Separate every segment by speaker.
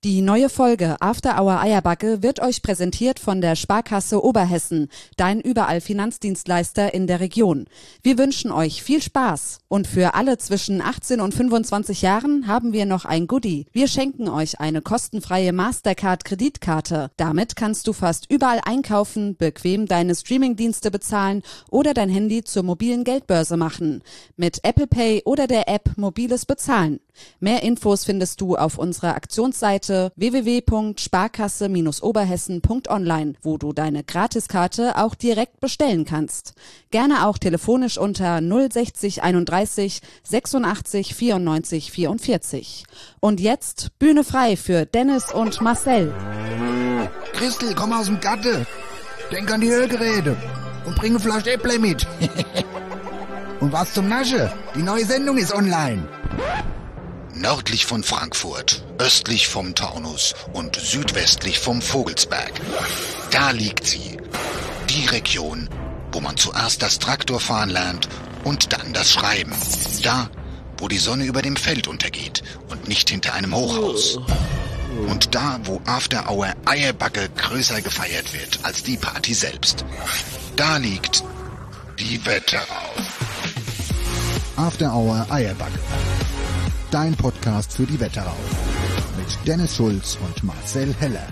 Speaker 1: Die neue Folge After Hour Eierbacke wird euch präsentiert von der Sparkasse Oberhessen, dein überall Finanzdienstleister in der Region. Wir wünschen euch viel Spaß und für alle zwischen 18 und 25 Jahren haben wir noch ein Goodie. Wir schenken euch eine kostenfreie Mastercard-Kreditkarte. Damit kannst du fast überall einkaufen, bequem deine Streamingdienste bezahlen oder dein Handy zur mobilen Geldbörse machen. Mit Apple Pay oder der App Mobiles Bezahlen. Mehr Infos findest du auf unserer Aktionsseite www.sparkasse-oberhessen.online, wo du deine Gratiskarte auch direkt bestellen kannst. Gerne auch telefonisch unter 060 31 86 94 44. Und jetzt Bühne frei für Dennis und Marcel.
Speaker 2: Christel, komm aus dem Gatte. Denk an die Ölgeräte und bring eine Flasche Äpple mit. Und was zum Nasche? Die neue Sendung ist online.
Speaker 3: Nördlich von Frankfurt, östlich vom Taunus und südwestlich vom Vogelsberg. Da liegt sie. Die Region, wo man zuerst das Traktorfahren lernt und dann das Schreiben. Da, wo die Sonne über dem Feld untergeht und nicht hinter einem Hochhaus. Und da, wo After Hour Eierbacke größer gefeiert wird als die Party selbst. Da liegt die Wetterau.
Speaker 2: After Hour Eierbacke. Dein Podcast für die Wetterau. Mit Dennis Schulz und Marcel Heller.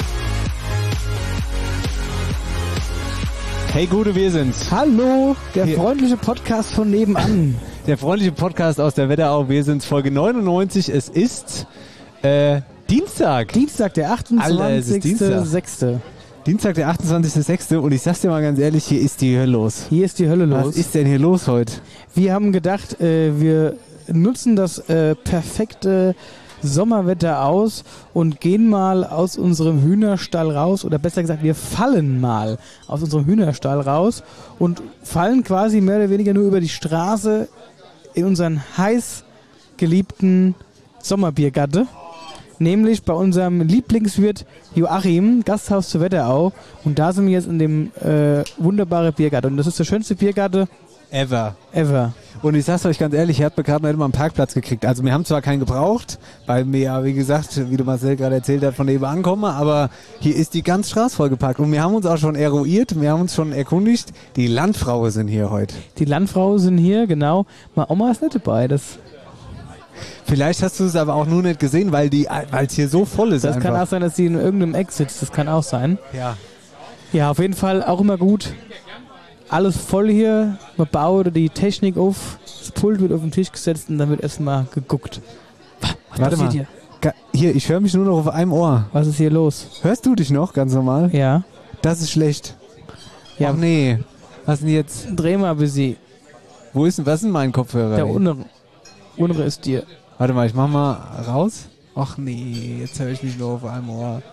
Speaker 4: Hey Gude, wir sind's.
Speaker 5: Hallo, der freundliche Podcast von nebenan.
Speaker 4: Der freundliche Podcast aus der Wetterau. Wir sind's, Folge 99. Es ist Dienstag.
Speaker 5: Dienstag, der
Speaker 4: Alter, es ist
Speaker 5: 28.06.
Speaker 4: Dienstag, der 28.06. Und ich sag's dir mal ganz ehrlich, hier ist die Hölle los.
Speaker 5: Hier ist die Hölle los.
Speaker 4: Was ist denn hier los heute?
Speaker 5: Wir haben gedacht, wir nutzen das perfekte Sommerwetter aus und gehen mal aus unserem Hühnerstall raus, oder besser gesagt, wir fallen mal aus unserem Hühnerstall raus und fallen quasi mehr oder weniger nur über die Straße in unseren heiß geliebten Sommerbiergatte, nämlich bei unserem Lieblingswirt Joachim, Gasthaus zur Wetterau, und da sind wir jetzt in dem wunderbaren Biergarten, und das ist der schönste Biergarten
Speaker 4: Ever.
Speaker 5: Und
Speaker 4: ich sag's euch ganz ehrlich, ich habe gerade noch mal einen Parkplatz gekriegt. Also wir haben zwar keinen gebraucht, weil wir ja, wie gesagt, wie du Marcel gerade erzählt hast, von nebenan kommen, aber hier ist die ganze Straße vollgepackt. Und wir haben uns auch schon eruiert, wir haben uns schon erkundigt, die Landfrauen sind hier heute.
Speaker 5: Die Landfrauen sind hier, genau. Meine Oma ist nicht dabei,
Speaker 4: Vielleicht hast du es aber auch nur nicht gesehen, weil es hier so voll ist.
Speaker 5: Das
Speaker 4: einfach.
Speaker 5: kann auch sein, dass sie in irgendeinem Eck sitzt, das kann auch sein.
Speaker 4: Ja.
Speaker 5: Ja, auf jeden Fall auch immer gut. Alles voll hier, man baut die Technik auf, das Pult wird auf den Tisch gesetzt und dann wird erstmal geguckt.
Speaker 4: Warte mal. Hier, ich höre mich nur noch auf einem Ohr.
Speaker 5: Was ist hier los?
Speaker 4: Hörst du dich noch ganz normal?
Speaker 5: Ja.
Speaker 4: Das ist schlecht.
Speaker 5: Ja.
Speaker 4: Ach nee. Was denn jetzt?
Speaker 5: Dreh mal ein bisschen.
Speaker 4: Was ist denn mein Kopfhörer?
Speaker 5: Der untere ist dir.
Speaker 4: Warte mal, ich mach mal raus. Ach nee, jetzt höre ich mich nur auf einem Ohr.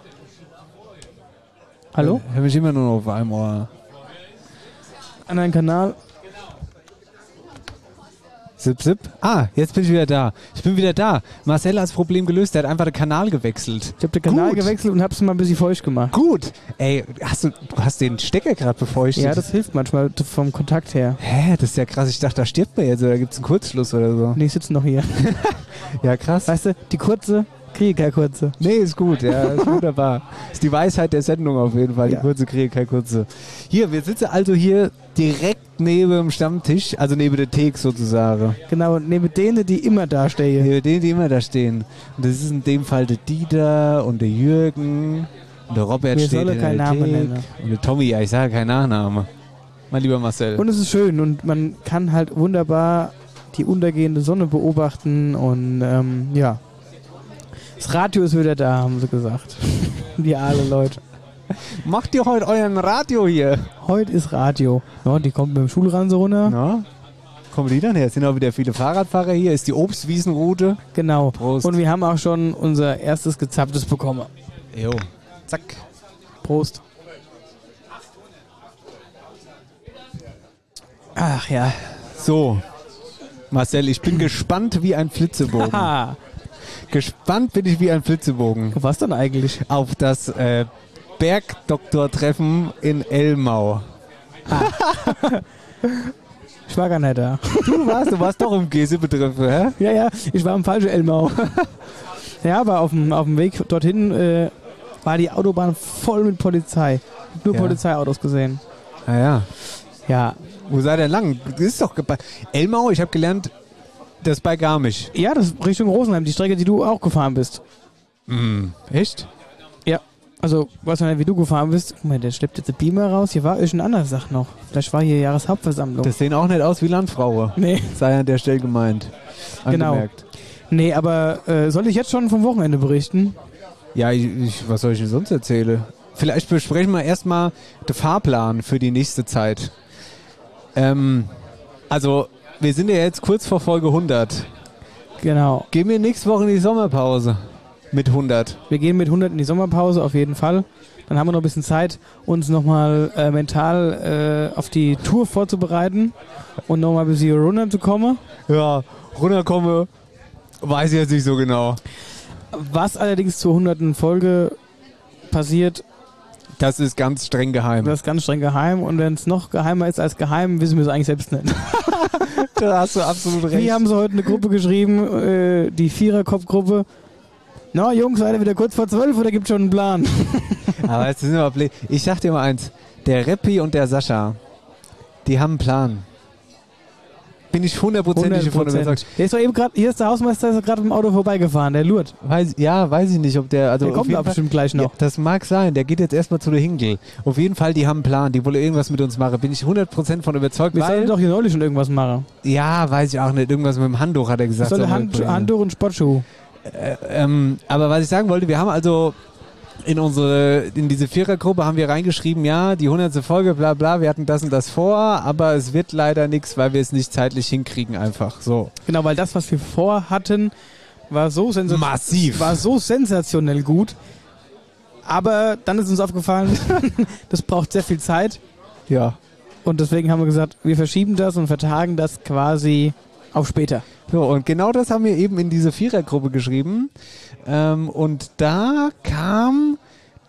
Speaker 5: Hallo?
Speaker 4: Ich höre mich immer nur noch auf einem Ohr.
Speaker 5: An einen Kanal.
Speaker 4: Sip, sip. Ah, jetzt bin ich wieder da. Ich bin wieder da. Marcel hat das Problem gelöst. Der hat einfach den Kanal gewechselt.
Speaker 5: Ich habe den Kanal gewechselt und hab's mal ein bisschen feucht gemacht.
Speaker 4: Gut. Ey, du hast den Stecker gerade befeuchtet.
Speaker 5: Ja, das hilft manchmal vom Kontakt her.
Speaker 4: Hä, das ist ja krass. Ich dachte, da stirbt man jetzt oder gibt's einen Kurzschluss oder so.
Speaker 5: Nee, ich sitze noch hier.
Speaker 4: Ja, krass.
Speaker 5: Weißt du, die kurze, kriege keine kurze.
Speaker 4: Nee, ist gut. Ja, ist wunderbar. Ist die Weisheit der Sendung auf jeden Fall. Die
Speaker 5: Ja.
Speaker 4: kurze kriege keine kurze. Hier, wir sitzen also hier direkt neben dem Stammtisch, also neben der Theke sozusagen.
Speaker 5: Genau, neben denen, die immer da stehen.
Speaker 4: Neben denen, die immer da stehen. Und das ist in dem Fall der Dieter und der Jürgen und der Robert
Speaker 5: Wir
Speaker 4: steht
Speaker 5: sollen
Speaker 4: in
Speaker 5: keinen
Speaker 4: der
Speaker 5: Namen
Speaker 4: Theke.
Speaker 5: nennen.
Speaker 4: Und der Tommy, ja, ich sage keinen Nachnamen. Mein lieber Marcel.
Speaker 5: Und es ist schön und man kann halt wunderbar die untergehende Sonne beobachten und ja. Das Radio ist wieder da, haben sie gesagt. Die alle Leute.
Speaker 4: Macht ihr heute euren Radio hier?
Speaker 5: Heute ist Radio. Ja, die kommt mit dem Schulranse runter.
Speaker 4: Na? Kommen die dann her? Es sind auch wieder viele Fahrradfahrer hier. Ist die Obstwiesenroute.
Speaker 5: Genau.
Speaker 4: Prost.
Speaker 5: Und wir haben auch schon unser erstes Gezapftes bekommen.
Speaker 4: Jo. Zack.
Speaker 5: Prost. Ach ja.
Speaker 4: So. Marcel, ich bin gespannt wie ein Flitzebogen.
Speaker 5: Haha.
Speaker 4: Gespannt bin ich wie ein Flitzebogen.
Speaker 5: Was denn eigentlich?
Speaker 4: Auf das Bergdoktor-Treffen in Elmau.
Speaker 5: Ich war gar nicht da.
Speaker 4: Du warst doch im Gesippe-Treffen, hä?
Speaker 5: Ja, ich war im falschen Elmau. Ja, aber auf dem Weg dorthin war die Autobahn voll mit Polizei. Nur Polizeiautos gesehen.
Speaker 4: Naja.
Speaker 5: Ja.
Speaker 4: Wo seid ihr lang? Das ist doch Elmau, ich habe gelernt, das ist bei Garmisch.
Speaker 5: Ja, das ist Richtung Rosenheim, die Strecke, die du auch gefahren bist.
Speaker 4: Echt?
Speaker 5: Ja. Also, weiß nicht, wie du gefahren bist. Guck mal, der schleppt jetzt eine Beamer raus. Hier war irgendeine andere Sache noch. Vielleicht war hier Jahreshauptversammlung.
Speaker 4: Das sehen auch nicht aus wie Landfrauen.
Speaker 5: Nee.
Speaker 4: Sei an der Stelle gemeint. Angemerkt.
Speaker 5: Genau. Nee, aber soll ich jetzt schon vom Wochenende berichten?
Speaker 4: Ja, was soll ich denn sonst erzählen? Vielleicht besprechen wir erstmal den Fahrplan für die nächste Zeit. Also, wir sind ja jetzt kurz vor Folge 100.
Speaker 5: Genau.
Speaker 4: Gehen wir nächste Woche in die Sommerpause mit 100.
Speaker 5: Wir gehen mit 100 in die Sommerpause, auf jeden Fall. Dann haben wir noch ein bisschen Zeit, uns nochmal mental auf die Tour vorzubereiten und nochmal ein bisschen runterzukommen.
Speaker 4: Ja, runterkomme, weiß ich jetzt nicht so genau.
Speaker 5: Was allerdings zur 100. Folge passiert,
Speaker 4: das ist ganz streng geheim.
Speaker 5: Das ist ganz streng geheim und wenn es noch geheimer ist als geheim, wissen wir es eigentlich selbst nicht.
Speaker 4: Da hast du absolut recht.
Speaker 5: Wir haben so heute eine Gruppe geschrieben, die Viererkopfgruppe. Na Jungs, seid ihr wieder kurz vor 12 oder gibt es schon einen Plan?
Speaker 4: Aber jetzt sind wir ich sag dir mal eins, der Reppi und der Sascha, die haben einen Plan. Bin ich 100%ig davon überzeugt.
Speaker 5: Der ist doch eben gerade, hier ist der Hausmeister, ist gerade mit dem Auto vorbeigefahren, der lurt.
Speaker 4: Weiß ich nicht, ob der... Also
Speaker 5: der kommt aber bestimmt gleich noch.
Speaker 4: Ja, das mag sein, der geht jetzt erstmal zu der Hinkel. Auf jeden Fall, die haben einen Plan, die wollen irgendwas mit uns machen. Bin ich 100% von überzeugt.
Speaker 5: Wir sollen doch hier neulich schon irgendwas machen.
Speaker 4: Ja, weiß ich auch nicht. Irgendwas mit dem Handtuch, hat er gesagt.
Speaker 5: Soll Handtuch und Sportschuh.
Speaker 4: Aber was ich sagen wollte, wir haben also... In diese Vierergruppe haben wir reingeschrieben, ja, die 100. Folge, bla bla, wir hatten das und das vor, aber es wird leider nichts, weil wir es nicht zeitlich hinkriegen einfach, so.
Speaker 5: Genau, weil das, was wir vorhatten, war so sensationell gut, aber dann ist uns aufgefallen, das braucht sehr viel Zeit.
Speaker 4: Ja.
Speaker 5: Und deswegen haben wir gesagt, wir verschieben das und vertagen das quasi auf später.
Speaker 4: So, und genau das haben wir eben in diese Vierergruppe geschrieben. Und da kam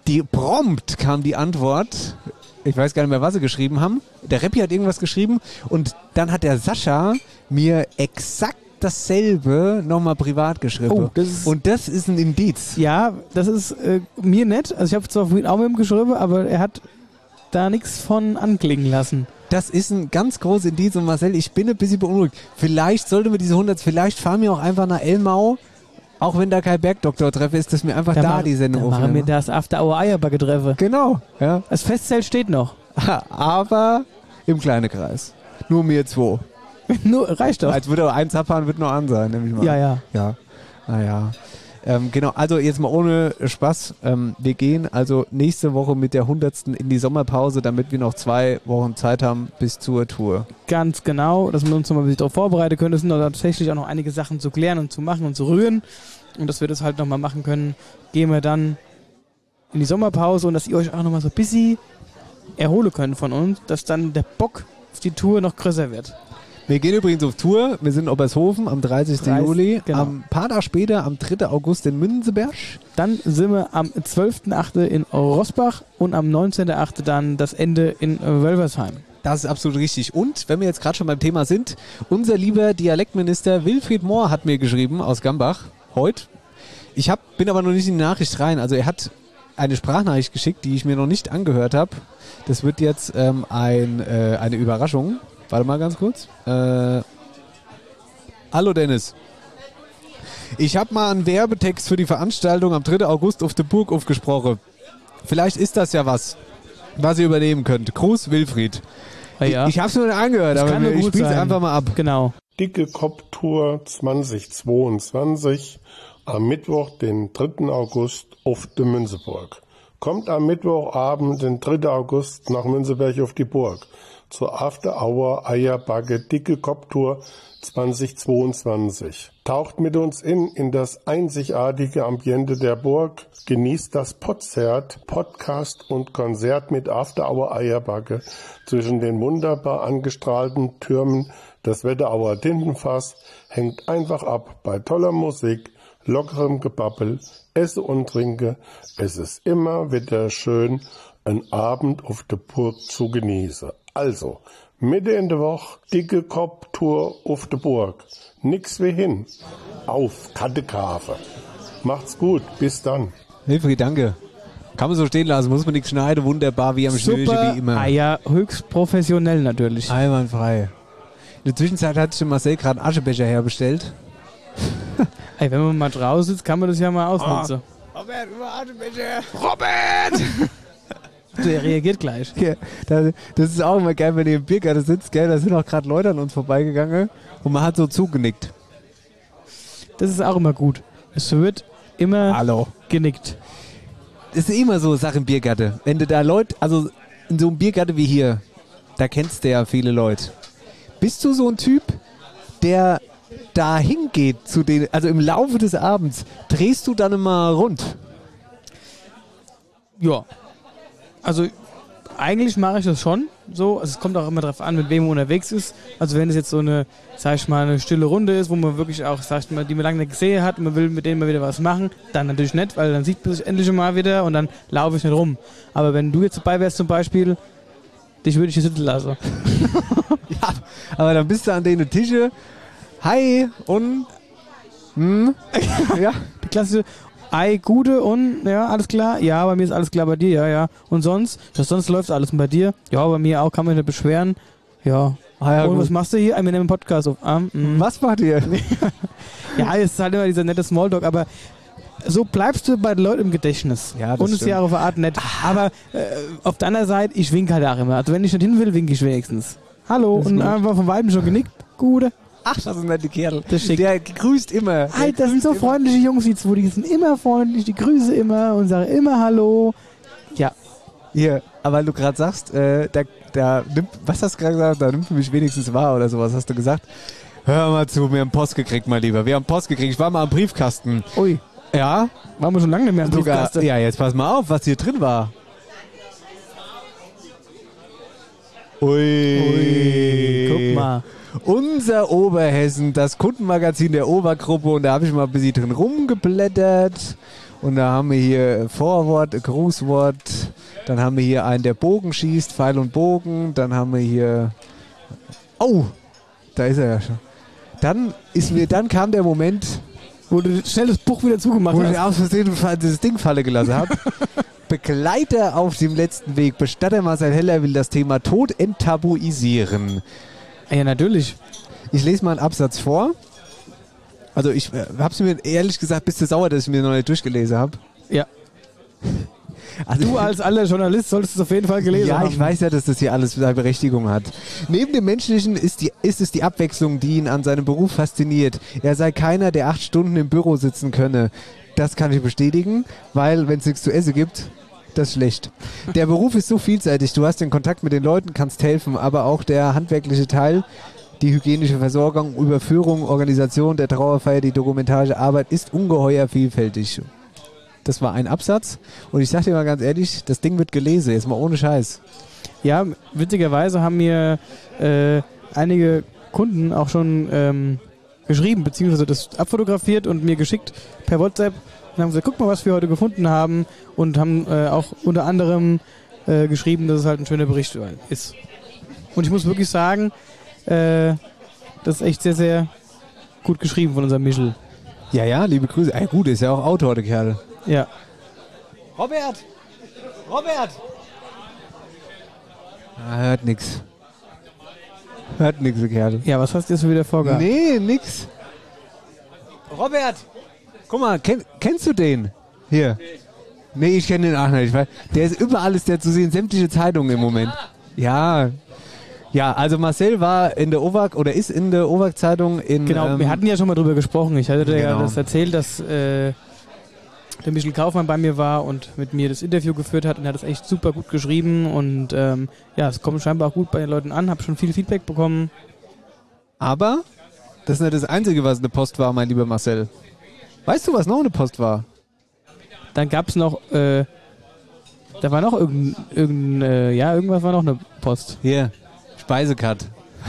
Speaker 4: die Antwort, ich weiß gar nicht mehr, was sie geschrieben haben. Der Reppi hat irgendwas geschrieben und dann hat der Sascha mir exakt dasselbe nochmal privat geschrieben.
Speaker 5: Oh,
Speaker 4: und das ist ein Indiz.
Speaker 5: Ja, das ist mir nett. Also ich habe zwar vorhin auch mit ihm geschrieben, aber er hat da nichts von anklingen lassen.
Speaker 4: Das ist ein ganz großes Indiz und Marcel, ich bin ein bisschen beunruhigt. Vielleicht sollten wir diese 100, vielleicht fahren wir auch einfach nach Elmau, auch wenn da kein Bergdoktor treffe, ist das mir einfach da die Sendung aufnehmen.
Speaker 5: Machen wir das After Hour Eierbacke treffe.
Speaker 4: Genau, ja.
Speaker 5: Das Festzelt steht noch.
Speaker 4: Aber im kleinen Kreis. Nur mir 2.
Speaker 5: Nur, reicht doch.
Speaker 4: Als würde aber eins abfahren, wird noch an sein, nämlich mal.
Speaker 5: Ja.
Speaker 4: Naja. Genau, also jetzt mal ohne Spaß. Wir gehen also nächste Woche mit der 100. in die Sommerpause, damit wir noch 2 Wochen Zeit haben bis zur Tour.
Speaker 5: Ganz genau, dass wir uns noch mal ein bisschen darauf vorbereiten können. Es sind tatsächlich auch noch einige Sachen zu klären und zu machen und zu rühren. Und dass wir das halt nochmal machen können, gehen wir dann in die Sommerpause und dass ihr euch auch nochmal so ein bisschen erholen könnt von uns, dass dann der Bock auf die Tour noch größer wird.
Speaker 4: Wir gehen übrigens auf Tour. Wir sind in Obershofen am 30. Juli.
Speaker 5: Genau.
Speaker 4: Ein paar Tage später, am 3. August in Münzenberg.
Speaker 5: Dann sind wir am 12.8. in Rossbach und am 19.8. dann das Ende in Wölversheim.
Speaker 4: Das ist absolut richtig. Und, wenn wir jetzt gerade schon beim Thema sind, unser lieber Dialektminister Wilfried Mohr hat mir geschrieben aus Gambach, heute. Bin aber noch nicht in die Nachricht rein. Also er hat eine Sprachnachricht geschickt, die ich mir noch nicht angehört habe. Das wird jetzt eine Überraschung. Warte mal ganz kurz. Hallo Dennis. Ich habe mal einen Werbetext für die Veranstaltung am 3. August auf der Burg aufgesprochen. Vielleicht ist das ja was ihr übernehmen könnt. Gruß Wilfried.
Speaker 5: Ja.
Speaker 4: Ich habe es nur nicht angehört,
Speaker 5: das
Speaker 4: aber ich spiele es einfach mal ab.
Speaker 5: Genau.
Speaker 6: Dicke Kopftour 2022 am Mittwoch, den 3. August auf der Münzeburg. Kommt am Mittwochabend, den 3. August, nach Münzeberg auf die Burg. Zur After Hour Eierbacke Dicke Kopftour 2022. Taucht mit uns in das einzigartige Ambiente der Burg, genießt das Podzert, Podcast und Konzert mit After Hour Eierbacke zwischen den wunderbar angestrahlten Türmen des Wetterauer Tintenfass, hängt einfach ab bei toller Musik, lockerem Gebabbel, esse und trinke. Es ist immer wieder schön, einen Abend auf der Burg zu genießen. Also, Mitte in der Woche, dicke Kopftour auf der Burg. Nix wie hin. Auf Kattekave. Macht's gut, bis dann.
Speaker 4: Wilfried, danke. Kann man so stehen lassen, muss man nichts schneiden, wunderbar, wie am Schnürchen,
Speaker 5: Super,
Speaker 4: wie immer.
Speaker 5: ja, höchst professionell natürlich.
Speaker 4: Einwandfrei. In der Zwischenzeit hat sich Marcel gerade einen Aschebecher herbestellt.
Speaker 5: Ey, wenn man mal draußen sitzt, kann man das ja mal ausnutzen.
Speaker 4: Robert, über Aschebecher! Robert!
Speaker 5: Der reagiert gleich.
Speaker 4: Ja, das ist auch immer geil, wenn ihr im Biergarten sitzt, gell? Da sind auch gerade Leute an uns vorbeigegangen und man hat so zugenickt.
Speaker 5: Das ist auch immer gut. Es wird immer
Speaker 4: Hallo.
Speaker 5: genickt.
Speaker 4: Das ist immer so Sache im Biergarten. Wenn du da Leute, also in so einem Biergarten wie hier, da kennst du ja viele Leute. Bist du so ein Typ, der da hingeht zu den, also im Laufe des Abends, drehst du dann immer rund?
Speaker 5: Ja. Also eigentlich mache ich das schon so. Also es kommt auch immer darauf an, mit wem man unterwegs ist. Also wenn es jetzt so eine, sag ich mal, eine stille Runde ist, wo man wirklich auch, sag ich mal, die man lange nicht gesehen hat und man will mit denen mal wieder was machen, dann natürlich nicht, weil dann sieht man sich endlich mal wieder und dann laufe ich nicht rum. Aber wenn du jetzt dabei wärst zum Beispiel, dich würde ich hier sitzen lassen.
Speaker 4: Ja, aber dann bist du an den Tische. Hi und ja.
Speaker 5: Die klassische Ei, Gute und, ja, alles klar. Ja, bei mir ist alles klar, bei dir, ja, ja. Und sonst? Ja, sonst läuft alles bei dir. Ja, bei mir auch, kann man nicht beschweren. Ja.
Speaker 4: Ja,
Speaker 5: und
Speaker 4: gut.
Speaker 5: was machst du hier? Wir nehmen einen Podcast auf.
Speaker 4: Was macht ihr?
Speaker 5: Ja, es ist halt immer dieser nette Smalltalk, aber so bleibst du bei den Leuten im Gedächtnis.
Speaker 4: Ja, das
Speaker 5: und es ist
Speaker 4: stimmt.
Speaker 5: ja auf eine Art nett. Aber auf der anderen Seite, ich winke halt auch immer. Also wenn ich nicht hin will, winke ich wenigstens. Hallo,
Speaker 4: Das ist
Speaker 5: und
Speaker 4: gut.
Speaker 5: einfach von Weitem schon genickt. Gute.
Speaker 4: Ach, das ist ein netter Kerl.
Speaker 5: Das ist schick.
Speaker 4: Der grüßt immer.
Speaker 5: Alter, das sind so freundliche Jungs, die sind immer freundlich, die grüßen immer und sagen immer Hallo. Ja.
Speaker 4: Hier, aber weil du gerade sagst, da nimmt, was hast du gerade gesagt? Da nimmt mich wenigstens wahr oder sowas, hast du gesagt? Hör mal zu, wir haben Post gekriegt, mein Lieber. Wir haben Post gekriegt. Ich war mal am Briefkasten.
Speaker 5: Ui,
Speaker 4: Ja,
Speaker 5: waren wir schon lange nicht mehr am
Speaker 4: sogar.
Speaker 5: Briefkasten.
Speaker 4: Ja, jetzt pass mal auf, was hier drin war. Ui.
Speaker 5: Guck mal.
Speaker 4: Unser Oberhessen, das Kundenmagazin der Obergruppe, und da habe ich mal ein bisschen drin rumgeblättert. Und da haben wir hier Vorwort, Grußwort, dann haben wir hier einen, der Bogen schießt, Pfeil und Bogen, dann haben wir hier... Oh, da ist er ja schon. Dann kam der Moment,
Speaker 5: Wo du schnell das Buch wieder zugemacht
Speaker 4: wo
Speaker 5: hast.
Speaker 4: ich aus Versehen das Ding fallen gelassen habe. Begleiter auf dem letzten Weg. Bestatter Marcel Heller will das Thema Tod enttabuisieren.
Speaker 5: Ja, natürlich.
Speaker 4: Ich lese mal einen Absatz vor. Also ich habe es mir ehrlich gesagt, bist du sauer, dass ich mir noch nicht durchgelesen habe?
Speaker 5: Ja.
Speaker 4: Also,
Speaker 5: Du als alter Journalist solltest es auf jeden Fall gelesen haben.
Speaker 4: ja, ich weiß ja, dass das hier alles seine Berechtigung hat. Neben dem Menschlichen ist es die Abwechslung, die ihn an seinem Beruf fasziniert. Er sei keiner, der 8 Stunden im Büro sitzen könne. Das kann ich bestätigen, weil wenn es nichts zu essen gibt, das ist schlecht. Der Beruf ist so vielseitig. Du hast den Kontakt mit den Leuten, kannst helfen, aber auch der handwerkliche Teil, die hygienische Versorgung, Überführung, Organisation der Trauerfeier, die dokumentarische Arbeit ist ungeheuer vielfältig. Das war ein Absatz und ich sag dir mal ganz ehrlich, das Ding wird gelesen, jetzt mal ohne Scheiß.
Speaker 5: Ja, witzigerweise haben mir einige Kunden auch schon geschrieben, beziehungsweise das abfotografiert und mir geschickt per WhatsApp und haben gesagt, guck mal, was wir heute gefunden haben, und haben auch unter anderem geschrieben, dass es halt ein schöner Bericht ist. Und ich muss wirklich sagen, das ist echt sehr, sehr gut geschrieben von unserem Michel.
Speaker 4: Ja, ja, liebe Grüße. Gut, ist ja auch Autor, der Kerl.
Speaker 5: Ja.
Speaker 4: Robert! Hört nix. Hört nix, der Kerl.
Speaker 5: Ja, was hast du jetzt wieder vorgehabt?
Speaker 4: Nee, nix. Robert! Guck mal, kennst du den? Hier. Nee, ich kenne den auch nicht. Weil der ist überall, ist der zu sehen, sämtliche Zeitungen im Moment. Ja. Ja, also Marcel war in der OWAG oder ist in der OWAG-Zeitung in...
Speaker 5: Genau, wir hatten ja schon mal drüber gesprochen. Ich hatte ja
Speaker 4: Genau.
Speaker 5: das erzählt, dass der Michel Kaufmann bei mir war und mit mir das Interview geführt hat, und er hat es echt super gut geschrieben, und ja, es kommt scheinbar auch gut bei den Leuten an, habe schon viel Feedback bekommen.
Speaker 4: Aber das ist nicht das Einzige, was eine Post war, mein lieber Marcel. Weißt du, was noch eine Post war?
Speaker 5: Dann gab es noch, da war noch irgendwas war noch eine Post.
Speaker 4: Hier, Speisekarte.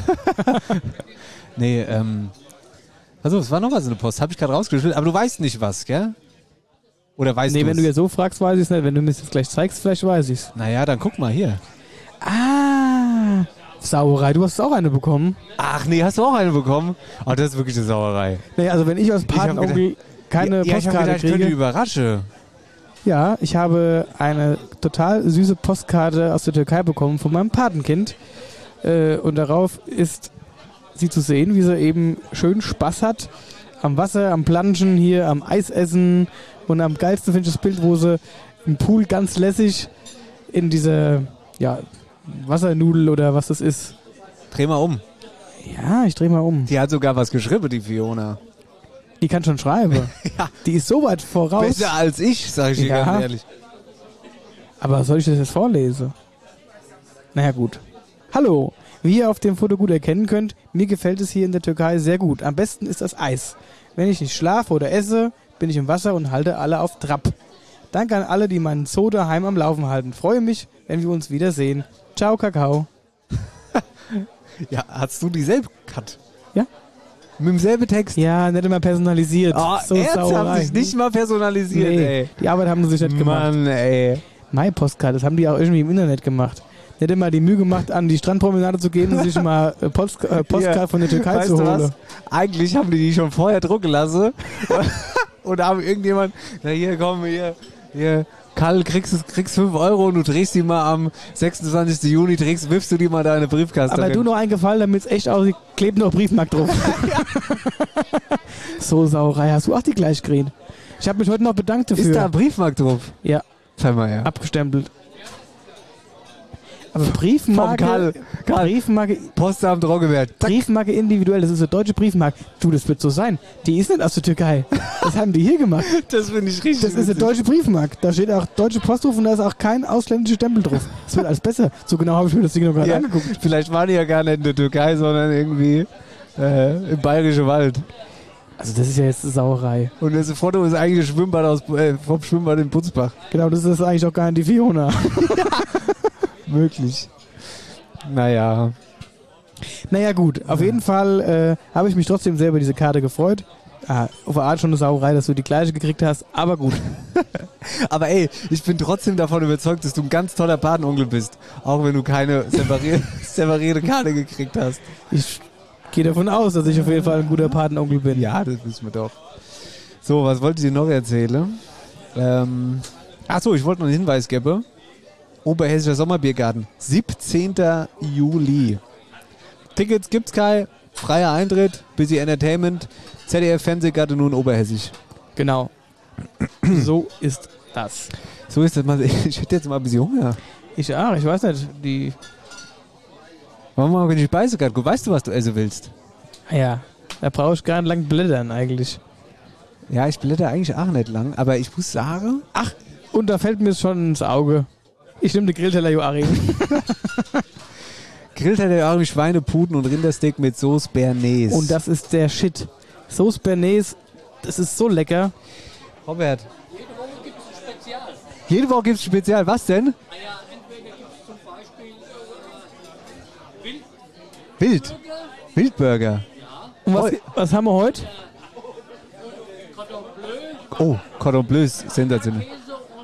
Speaker 4: Nee, also es war noch was in der Post, habe ich gerade rausgeschrieben, aber du weißt nicht was, gell? Oder weißt
Speaker 5: Nee,
Speaker 4: du
Speaker 5: wenn du jetzt so fragst, weiß ich es nicht. Wenn du mir das jetzt gleich zeigst, vielleicht weiß ich es.
Speaker 4: Naja, dann guck mal hier.
Speaker 5: Ah, Sauerei, du hast auch eine bekommen.
Speaker 4: Ach nee, hast du auch eine bekommen? Oh, das ist wirklich eine Sauerei.
Speaker 5: Nee, also wenn ich als
Speaker 4: Ich hab
Speaker 5: Patenonkel keine
Speaker 4: ich hab
Speaker 5: Postkarte
Speaker 4: gedacht, ich könnte
Speaker 5: kriege.
Speaker 4: überrasche.
Speaker 5: Ja, ich habe eine total süße Postkarte aus der Türkei bekommen von meinem Patenkind. Und darauf ist sie zu sehen, wie sie eben schön Spaß hat am Wasser, am Planschen hier, am Eisessen. Und am geilsten finde ich das Bild, wo sie im Pool ganz lässig in diese Wassernudel oder was das ist.
Speaker 4: Dreh mal um.
Speaker 5: Ja, ich drehe mal um.
Speaker 4: Die hat sogar was geschrieben, die Fiona.
Speaker 5: Die kann schon schreiben.
Speaker 4: Ja.
Speaker 5: Die ist so weit voraus.
Speaker 4: Besser als ich, sage ich dir
Speaker 5: Ja.
Speaker 4: ganz ehrlich.
Speaker 5: Aber soll ich das jetzt vorlesen? Naja, gut. Hallo. Wie ihr auf dem Foto gut erkennen könnt, mir gefällt es hier in der Türkei sehr gut. Am besten ist das Eis. Wenn ich nicht schlafe oder esse, bin ich im Wasser und halte alle auf Trab. Danke an alle, die meinen Zoo daheim am Laufen halten. Freue mich, wenn wir uns wiedersehen. Ciao, Kakao.
Speaker 4: Ja, hast du dieselbe Cut?
Speaker 5: Ja.
Speaker 4: Mit demselben Text?
Speaker 5: Ja, nicht immer personalisiert.
Speaker 4: Oh,
Speaker 5: so
Speaker 4: ernsthaft,
Speaker 5: Sauerei.
Speaker 4: sich nicht mal personalisiert,
Speaker 5: Nee,
Speaker 4: ey.
Speaker 5: die Arbeit haben sie sich nicht gemacht.
Speaker 4: Mann, ey.
Speaker 5: My Postkarte, das haben die auch irgendwie im Internet gemacht. Nicht immer die Mühe gemacht, an die Strandpromenade zu gehen und sich mal Postkarte von der Türkei
Speaker 4: Weißt
Speaker 5: zu
Speaker 4: du
Speaker 5: holen.
Speaker 4: was? Eigentlich haben die schon vorher drucken lassen und haben irgendjemand, na hier, komm, hier, Karl, kriegst 5 Euro und du drehst die mal am 26. Juni, wirfst du die mal da in eine Briefkaste.
Speaker 5: Aber du noch einen Gefallen, damit es echt aussieht, klebt noch Briefmark drauf. So Sauerei, hast du auch die gleich gekriegt. Ich habe mich heute noch bedankt dafür.
Speaker 4: Ist da ein Briefmark drauf?
Speaker 5: Ja.
Speaker 4: Zeig mal her.
Speaker 5: Abgestempelt. Aber Briefmarke,
Speaker 4: Karl.
Speaker 5: Briefmarke,
Speaker 4: Postamt Roggewert.
Speaker 5: Briefmarke individuell, das ist eine deutsche Briefmarke. Du, das wird so sein. Die ist nicht aus der Türkei. Das haben die hier gemacht.
Speaker 4: Das finde ich richtig.
Speaker 5: Das ist eine deutsche Briefmarke. Da steht auch deutsche Postruf und da ist auch kein ausländischer Stempel drauf. Das wird alles besser. So genau habe ich mir das Ding noch gerade angeguckt.
Speaker 4: Vielleicht waren die ja gar nicht in der Türkei, sondern irgendwie im Bayerischen Wald.
Speaker 5: Also das ist ja jetzt eine Sauerei.
Speaker 4: Und das Foto ist eigentlich ein Schwimmbad vom Schwimmbad in Butzbach.
Speaker 5: Genau, das ist eigentlich auch gar nicht die Fiona.
Speaker 4: Möglich. Naja.
Speaker 5: Naja gut, auf jeden Fall habe ich mich trotzdem sehr über diese Karte gefreut. Auf der Art schon eine Sauerei, dass du die gleiche gekriegt hast, aber gut.
Speaker 4: Aber ey, ich bin trotzdem davon überzeugt, dass du ein ganz toller Patenonkel bist. Auch wenn du keine separierte Karte gekriegt hast.
Speaker 5: Ich gehe davon aus, dass ich auf jeden Fall ein guter Patenonkel bin.
Speaker 4: Ja, das wissen wir doch. So, was wollte ich dir noch erzählen? Achso, ich wollte noch einen Hinweis geben. Oberhessischer Sommerbiergarten, 17. Juli. Tickets gibt's kein, freier Eintritt, Busy Entertainment, ZDF Fernsehgarten nun Oberhessisch.
Speaker 5: Genau. So ist das.
Speaker 4: So ist das mal. Ich hätte jetzt mal ein bisschen Hunger.
Speaker 5: Ich auch, ich weiß nicht.
Speaker 4: Wollen wir mal, wenn ich beiße gerade, weißt du, was du essen willst?
Speaker 5: Ja, da brauche ich gar nicht lang blättern eigentlich.
Speaker 4: Ja, ich blätter eigentlich auch nicht lang, aber ich muss sagen...
Speaker 5: Ach, und da fällt mir schon ins Auge. Ich nehme den Grillteller Joachim.
Speaker 4: Grillteller Joachim, Schweineputen und Rindersteak mit Sauce Bernays.
Speaker 5: Und das ist der Shit. Sauce Bernays, das ist so lecker.
Speaker 4: Robert. Jede Woche gibt es Spezial. Was denn?
Speaker 7: Entweder gibt es zum Beispiel Wild.
Speaker 4: Wildburger.
Speaker 5: Und was haben wir heute?
Speaker 7: Cordon Bleu,
Speaker 4: Oh, Cordon Bleu ist sensationell.
Speaker 7: Käse und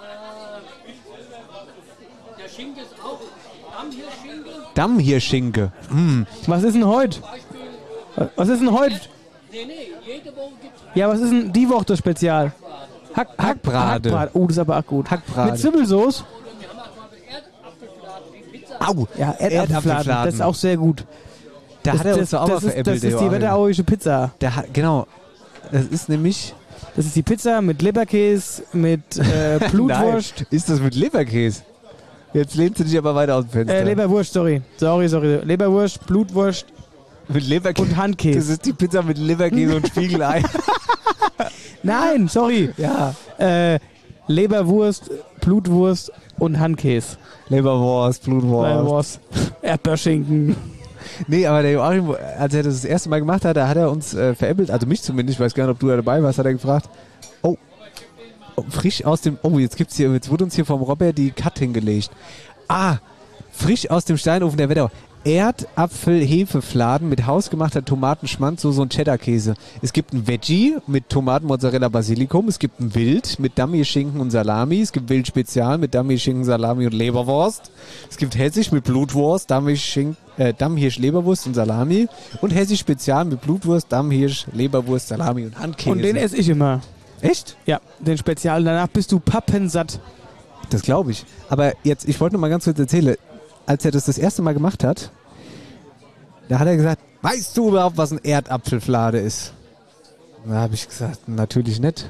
Speaker 7: der Schinken ist auch
Speaker 4: Dammhirschschinke.
Speaker 5: Was ist denn heute? Was ist denn heute?
Speaker 7: Nee, jede Woche gibt es
Speaker 5: Ja, was ist denn die Woche das Spezial?
Speaker 4: Hackbrate.
Speaker 5: Hackbrate. Oh, das ist aber auch gut.
Speaker 4: Hackbrate.
Speaker 5: Mit Zwiebelsauce?
Speaker 7: Erdapfelfladen wie Pizza.
Speaker 4: Au.
Speaker 5: Ja, Erdapfelfladen. Das ist auch sehr gut.
Speaker 4: Da hat er uns doch auch mal veräppelt,
Speaker 5: Das ist die
Speaker 4: Joachim.
Speaker 5: wetterauische Pizza.
Speaker 4: Genau. Das ist nämlich...
Speaker 5: Das ist die Pizza mit Leberkäse, mit Blutwurst.
Speaker 4: Nein, ist das mit Leberkäse? Jetzt lehnst du dich aber weiter aus dem Fenster.
Speaker 5: Leberwurst, sorry. Sorry. Leberwurst, Blutwurst
Speaker 4: mit Leberkäse.
Speaker 5: und Handkäse.
Speaker 4: Das ist die Pizza mit Leberkäse und Spiegelei.
Speaker 5: Nein, sorry.
Speaker 4: Ja.
Speaker 5: Leberwurst, Blutwurst und Handkäse.
Speaker 4: Leberwurst, Blutwurst.
Speaker 5: Leberwurst. Erdbeerschinken.
Speaker 4: Nee, aber der Joachim, als er das erste Mal gemacht hat, da hat er uns veräppelt, also mich zumindest, ich weiß gar nicht, ob du da dabei warst, hat er gefragt, frisch aus dem, jetzt wurde uns hier vom Robert die Cut hingelegt. Frisch aus dem Steinofen der Wetterau. Erdapfel-Hefefladen mit hausgemachter Tomatenschmandsoße und Cheddar-Käse. Es gibt ein Veggie mit Tomaten, Mozzarella, Basilikum. Es gibt ein Wild mit Dammhirschschinken und Salami. Es gibt Wild Spezial mit Dammhirschschinken, Salami und Leberwurst. Es gibt Hessisch mit Blutwurst, Dammhirsch, Leberwurst und Salami. Und Hessisch Spezial mit Blutwurst, Dammhirsch, Leberwurst, Salami und Handkäse.
Speaker 5: Und den esse ich immer.
Speaker 4: Echt?
Speaker 5: Ja, den Spezial. Danach bist du pappensatt.
Speaker 4: Das glaube ich. Aber jetzt, ich wollte noch mal ganz kurz erzählen. Als er das erste Mal gemacht hat, da hat er gesagt, weißt du überhaupt, was ein Erdapfelflade ist? Da habe ich gesagt, natürlich nicht.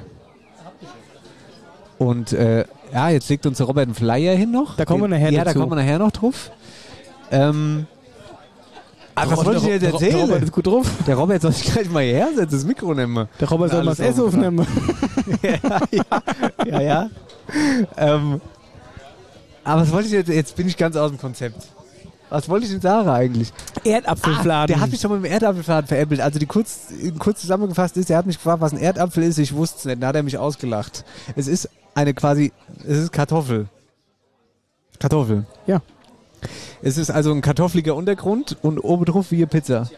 Speaker 4: Und jetzt legt uns der Robert einen Flyer hin noch.
Speaker 5: Da kommen wir nachher
Speaker 4: dazu. Ja, da
Speaker 5: dazu.
Speaker 4: kommen wir nachher noch drauf. Was wollte ich dir jetzt erzählen?
Speaker 5: Der Robert ist gut drauf.
Speaker 4: Der Robert soll sich gleich mal hierher setzen, das Mikro nehmen.
Speaker 5: Der Robert soll mal das Essen aufnehmen.
Speaker 4: Ja. Aber was wollte ich jetzt bin ich ganz aus dem Konzept. Was wollte ich denn sagen eigentlich?
Speaker 5: Erdapfelfladen.
Speaker 4: Der hat mich schon mal mit dem Erdapfelfladen veräppelt. Also kurz zusammengefasst ist, er hat mich gefragt, was ein Erdapfel ist. Ich wusste es nicht. Dann hat er mich ausgelacht. Es ist Kartoffel. Kartoffel.
Speaker 5: Ja.
Speaker 4: Es ist also ein kartoffeliger Untergrund und oben drauf wie eine Pizza.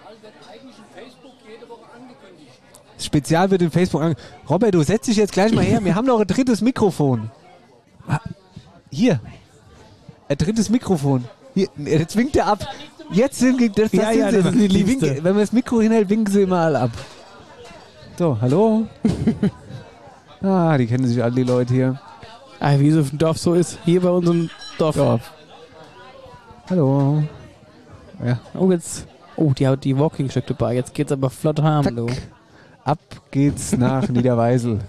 Speaker 4: Spezial wird in Facebook angekündigt. Robert, du setz dich jetzt gleich mal her. Wir haben noch ein drittes Mikrofon. Hier. Ein drittes Mikrofon. Hier, jetzt winkt er ab. Jetzt winkt das.
Speaker 5: Das ist die Liebste.
Speaker 4: Wenn man das Mikro hinhält, winken sie immer alle ab. So, hallo. Die kennen sich alle, die Leute hier.
Speaker 5: Wie es auf dem Dorf so ist. Hier bei unserem Dorf.
Speaker 4: Hallo. Ja.
Speaker 5: Die hat die Walking-Stück dabei. Jetzt geht's aber flott heim, du.
Speaker 4: Ab geht's nach Niederweisel.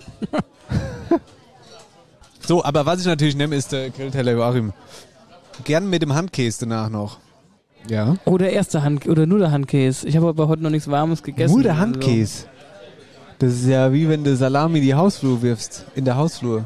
Speaker 4: So, aber was ich natürlich nehme, ist der Grillteller Joachim. Gern mit dem Handkäse danach noch. Ja.
Speaker 5: Oder nur der Handkäse. Ich habe aber heute noch nichts Warmes gegessen.
Speaker 4: Nur der Handkäse? Das ist ja wie wenn du Salami in die Hausflur wirfst. In der Hausflur.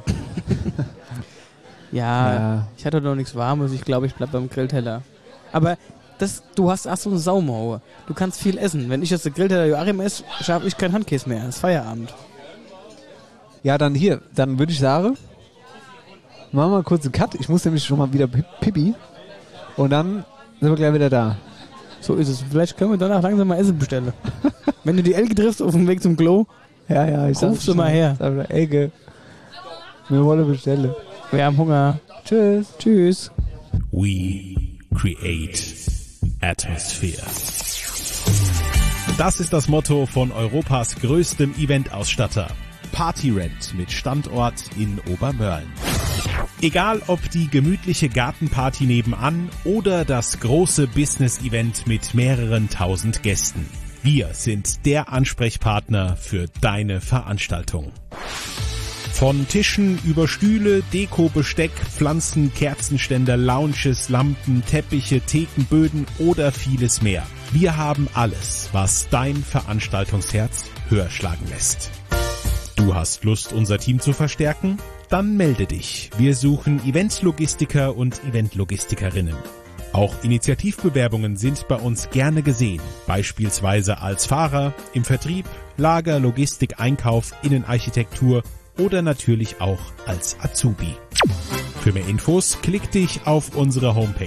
Speaker 5: Ja, ich hatte noch nichts Warmes. Ich glaube, ich bleib beim Grillteller. Aber du hast so eine Saumaue. Du kannst viel essen. Wenn ich jetzt den Grillteller Joachim esse, schaffe ich keinen Handkäse mehr. Das ist Feierabend.
Speaker 4: Ja, dann würde ich sagen, machen wir mal kurz einen Cut. Ich muss nämlich schon mal wieder Pipi. Und dann sind wir gleich wieder da.
Speaker 5: So ist es. Vielleicht können wir danach langsam mal Essen bestellen. Wenn du die Elke triffst auf dem Weg zum Klo, rufst du mal her.
Speaker 4: Elke, wir wollen bestellen.
Speaker 5: Wir haben Hunger. Tschüss.
Speaker 8: We create atmosphere. Das ist das Motto von Europas größtem Eventausstatter. Partyrent mit Standort in Obermörlen. Egal ob die gemütliche Gartenparty nebenan oder das große Business-Event mit mehreren tausend Gästen. Wir sind der Ansprechpartner für deine Veranstaltung. Von Tischen über Stühle, Deko, Besteck, Pflanzen, Kerzenständer, Lounges, Lampen, Teppiche, Thekenböden oder vieles mehr. Wir haben alles, was dein Veranstaltungsherz höher schlagen lässt. Du hast Lust, unser Team zu verstärken? Dann melde dich. Wir suchen Eventlogistiker und Eventlogistikerinnen. Auch Initiativbewerbungen sind bei uns gerne gesehen, beispielsweise als Fahrer, im Vertrieb, Lager, Logistik, Einkauf, Innenarchitektur oder natürlich auch als Azubi. Für mehr Infos klick dich auf unsere Homepage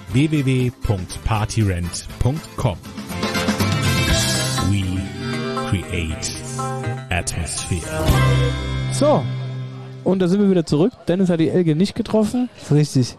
Speaker 8: www.partyrent.com. We create atmosphere.
Speaker 5: So, und da sind wir wieder zurück. Dennis hat die Elke nicht getroffen.
Speaker 4: Das ist richtig.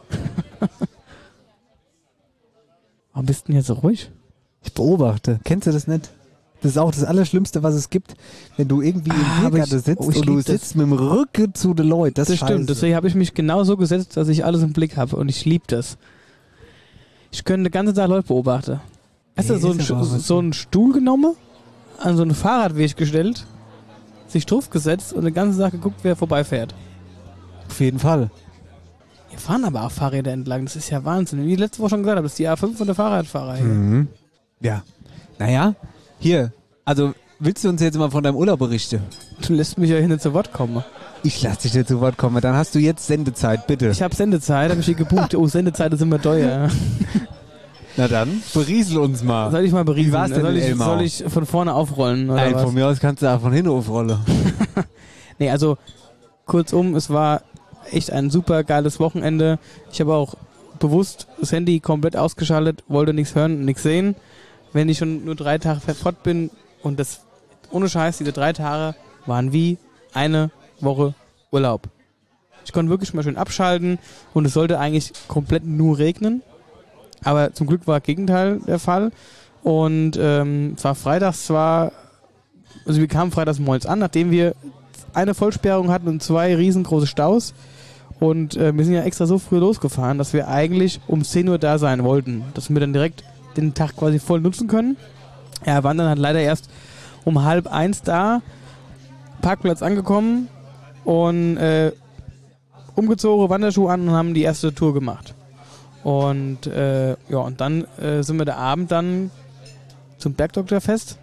Speaker 5: Warum bist du denn jetzt so ruhig?
Speaker 4: Ich beobachte. Kennst du das nicht? Das ist auch das Allerschlimmste, was es gibt, wenn du irgendwie im Biergarten sitzt und du sitzt mit dem Rücken zu den Leuten. Das
Speaker 5: stimmt, deswegen habe ich mich genau so gesetzt, dass ich alles im Blick habe und ich liebe das. Ich könnte den ganzen Tag Leute beobachten. Hast du so einen Stuhl genommen, an so einen Fahrradweg gestellt, sich drauf gesetzt und den ganzen Tag geguckt, wer vorbeifährt?
Speaker 4: Auf jeden Fall.
Speaker 5: Hier fahren aber auch Fahrräder entlang, das ist ja Wahnsinn. Wie ich letzte Woche schon gesagt habe, das ist die A5 von der Fahrradfahrer hier.
Speaker 4: Mhm. Ja. Naja, hier, also willst du uns jetzt mal von deinem Urlaub berichten?
Speaker 5: Du lässt mich ja hier nicht zu Wort kommen.
Speaker 4: Ich lass dich nicht zu Wort kommen, dann hast du jetzt Sendezeit, bitte.
Speaker 5: Ich habe Sendezeit, habe ich hier gebucht. Oh, Sendezeit ist immer teuer.
Speaker 4: Na dann, beriesel uns mal.
Speaker 5: Soll ich mal berieseln?
Speaker 4: Wie war's denn in Elmau?
Speaker 5: Soll ich von vorne aufrollen? Oder was?
Speaker 4: Von mir aus kannst du auch von hinten aufrollen.
Speaker 5: Nee, also kurzum, es war echt ein super geiles Wochenende. Ich habe auch bewusst das Handy komplett ausgeschaltet, wollte nichts hören, nichts sehen. Wenn ich schon nur 3 Tage fort bin und das, ohne Scheiß, diese 3 Tage waren wie eine Woche Urlaub. Ich konnte wirklich mal schön abschalten und es sollte eigentlich komplett nur regnen. Aber zum Glück war das Gegenteil der Fall. Und es war freitags also wir kamen freitags morgens an, nachdem wir eine Vollsperrung hatten und 2 riesengroße Staus. Und wir sind ja extra so früh losgefahren, dass wir eigentlich um 10 Uhr da sein wollten. Dass wir dann direkt den Tag quasi voll nutzen können. Ja, waren dann halt leider erst um 12:30 da, Parkplatz angekommen und umgezogen, Wanderschuhe an und haben die erste Tour gemacht. Und und dann sind wir der Abend dann zum Bergdoktorfest.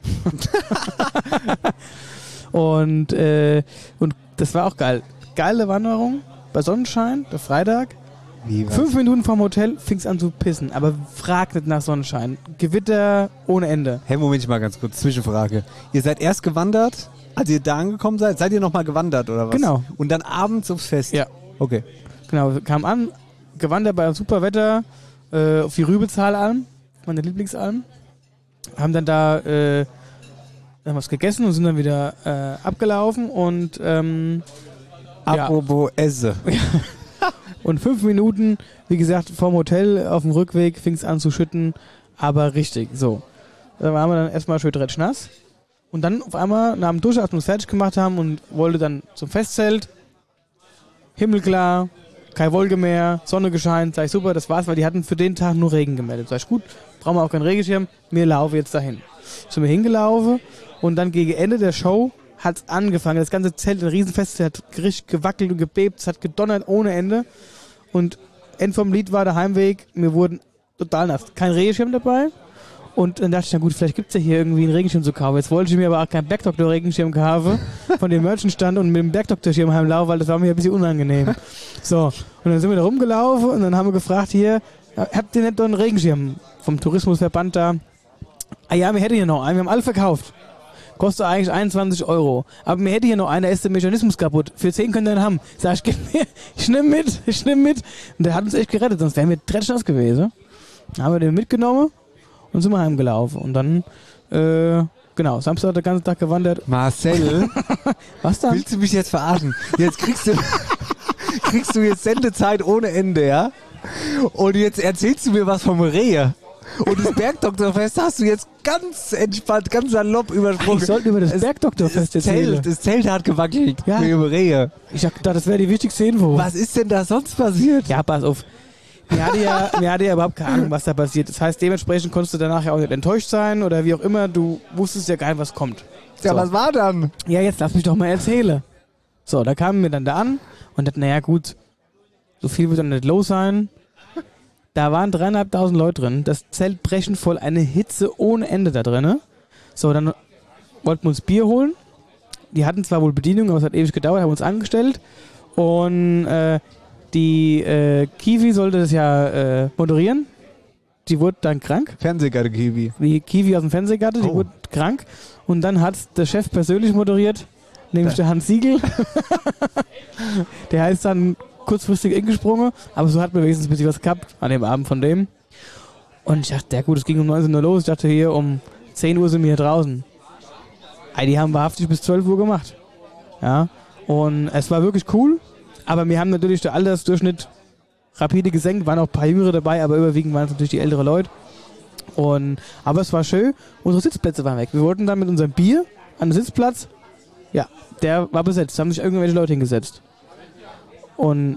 Speaker 5: und das war auch geil. Geile Wanderung bei Sonnenschein, der Freitag. 5 Minuten vom Hotel fing es an zu pissen, aber frag nicht nach Sonnenschein. Gewitter ohne Ende.
Speaker 4: Hey, Moment mal ganz kurz, Zwischenfrage. Ihr seid erst gewandert, als ihr da angekommen seid ihr nochmal gewandert oder was?
Speaker 5: Genau.
Speaker 4: Und dann abends aufs Fest?
Speaker 5: Ja.
Speaker 4: Okay.
Speaker 5: Genau, wir kamen an, gewandert bei super Wetter auf die Rübezahlalm, meine Lieblingsalm. Haben dann da haben was gegessen und sind dann wieder abgelaufen und
Speaker 4: apropos Esse.
Speaker 5: Und 5 Minuten, wie gesagt, vom Hotel auf dem Rückweg fing es an zu schütten, aber richtig, so. Da waren wir dann erstmal schön nass und dann auf einmal nach dem Duschen, als wir uns fertig gemacht haben und wollte dann zum Festzelt, himmelklar, keine Wolke mehr, Sonne gescheint, sag ich super, das war's, weil die hatten für den Tag nur Regen gemeldet. Sag ich gut, brauchen wir auch keinen Regenschirm, wir laufen jetzt dahin. Sind wir hingelaufen und dann gegen Ende der Show hat's angefangen. Das ganze Zelt, ein Riesenfest, hat richtig gewackelt und gebebt, es hat gedonnert ohne Ende. Und End vom Lied war der Heimweg, wir wurden total nass. Kein Regenschirm dabei. Und dann dachte ich, na gut, vielleicht gibt's ja hier irgendwie einen Regenschirm zu kaufen. Jetzt wollte ich mir aber auch keinen Bergdoktor-Regenschirm kaufen von dem Merchantstand und mit dem Bergdoktorschirm heimlaufen, weil das war mir ein bisschen unangenehm. So, und dann sind wir da rumgelaufen und dann haben wir gefragt hier, habt ihr nicht noch einen Regenschirm vom Tourismusverband da? Ah ja, wir hätten hier noch einen, wir haben alle verkauft. Kostet eigentlich 21 €. Aber mir hätte hier noch einer, ist der Mechanismus kaputt. Für 10 könnt ihr den haben. Sag ich, ich nehm mit. Und der hat uns echt gerettet, sonst wären wir nass gewesen. Dann haben wir den mitgenommen und sind wir heimgelaufen. Und dann, Samstag den ganzen Tag gewandert.
Speaker 4: Marcel,
Speaker 5: was dann?
Speaker 4: Willst du mich jetzt verarschen? Jetzt kriegst du jetzt Sendezeit ohne Ende, ja? Und jetzt erzählst du mir was vom Rehe. Und das Bergdoktorfest hast du jetzt ganz entspannt, ganz salopp übersprungen.
Speaker 5: Ich sollte über das Bergdoktorfest erzählen.
Speaker 4: Das Zelt hat gewackelt.
Speaker 5: Ja.
Speaker 4: Über Rehe.
Speaker 5: Ich dachte, das wäre die wichtigste Info.
Speaker 4: Was ist denn da sonst passiert?
Speaker 5: Ja, pass auf. Mir hatte ja überhaupt keine Ahnung, was da passiert. Das heißt, dementsprechend konntest du danach ja auch nicht enttäuscht sein oder wie auch immer. Du wusstest ja gar nicht, was kommt.
Speaker 4: Ja,
Speaker 5: so.
Speaker 4: Was war dann?
Speaker 5: Ja, jetzt lass mich doch mal erzählen. So, da kamen wir dann da an und dachten, naja gut, so viel wird dann nicht los sein. Da waren 3.500 Leute drin. Das Zelt brechend voll, eine Hitze ohne Ende da drin. So, dann wollten wir uns Bier holen. Die hatten zwar wohl Bedienung, aber es hat ewig gedauert, haben uns angestellt. Und die Kiwi sollte das ja moderieren. Die wurde dann krank.
Speaker 4: Fernsehgatte Kiwi.
Speaker 5: Die Kiwi aus dem Fernsehgatte, die wurde krank. Und dann hat der Chef persönlich moderiert, nämlich der Hans Siegel. Der heißt dann kurzfristig eingesprungen, aber so hat mir wenigstens ein bisschen was gehabt an dem Abend von dem. Und ich dachte, ja gut, es ging um 19 Uhr los. Ich dachte, hier um 10 Uhr sind wir hier draußen. Die haben wahrhaftig bis 12 Uhr gemacht. Ja, und es war wirklich cool, aber wir haben natürlich den Altersdurchschnitt rapide gesenkt, waren auch ein paar Jüngere dabei, aber überwiegend waren es natürlich die ältere Leute. Aber es war schön, unsere Sitzplätze waren weg. Wir wollten dann mit unserem Bier an den Sitzplatz, ja, der war besetzt, da haben sich irgendwelche Leute hingesetzt. Und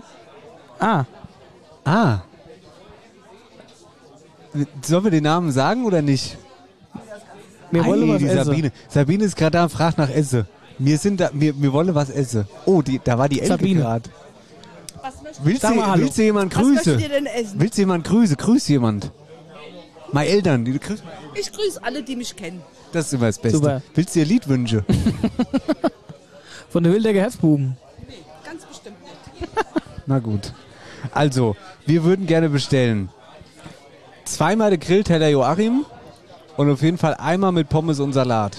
Speaker 4: Sollen wir den Namen sagen oder nicht?
Speaker 5: Wir wollen was essen.
Speaker 4: Sabine. Sabine ist gerade da und fragt nach Essen. Wir wollen was essen. Oh, da war die Elke gerade. Willst du jemand grüßen?
Speaker 9: Was möchtet ihr denn essen?
Speaker 4: Willst du jemand grüßen? Grüß jemand. Meine Eltern.
Speaker 9: Ich grüße alle, die mich kennen.
Speaker 4: Das ist immer das Beste.
Speaker 5: Super.
Speaker 4: Willst du dir Lied wünschen?
Speaker 5: Von der Wildecker Herzbuben.
Speaker 9: Nee, ganz bestimmt nicht.
Speaker 4: Na gut. Also, wir würden gerne bestellen 2-mal der Grillteller Joachim und auf jeden Fall einmal mit Pommes und Salat.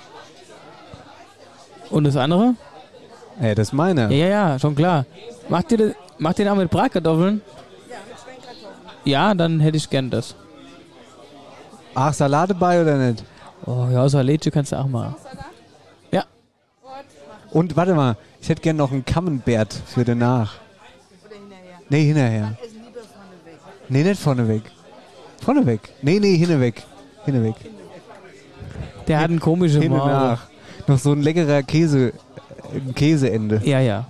Speaker 5: Und das andere?
Speaker 4: Das ist meine.
Speaker 5: Ja, schon klar. Macht ihr den auch mit Bratkartoffeln?
Speaker 9: Ja, mit Schwenkkartoffeln.
Speaker 5: Ja, dann hätte ich gern das.
Speaker 4: Ach, Salat dabei oder nicht?
Speaker 5: Oh ja, Salätchen kannst du auch mal. Ja.
Speaker 4: Und warte mal, ich hätte gern noch einen Camembert für danach. Nee, hinterher. Nee, nicht vorneweg. Vorneweg. Nee, hinterweg. Hinterweg.
Speaker 5: Der hat einen komischen
Speaker 4: Hin und
Speaker 5: Maul.
Speaker 4: nach. Noch so ein leckerer Käseende.
Speaker 5: Ja, ja.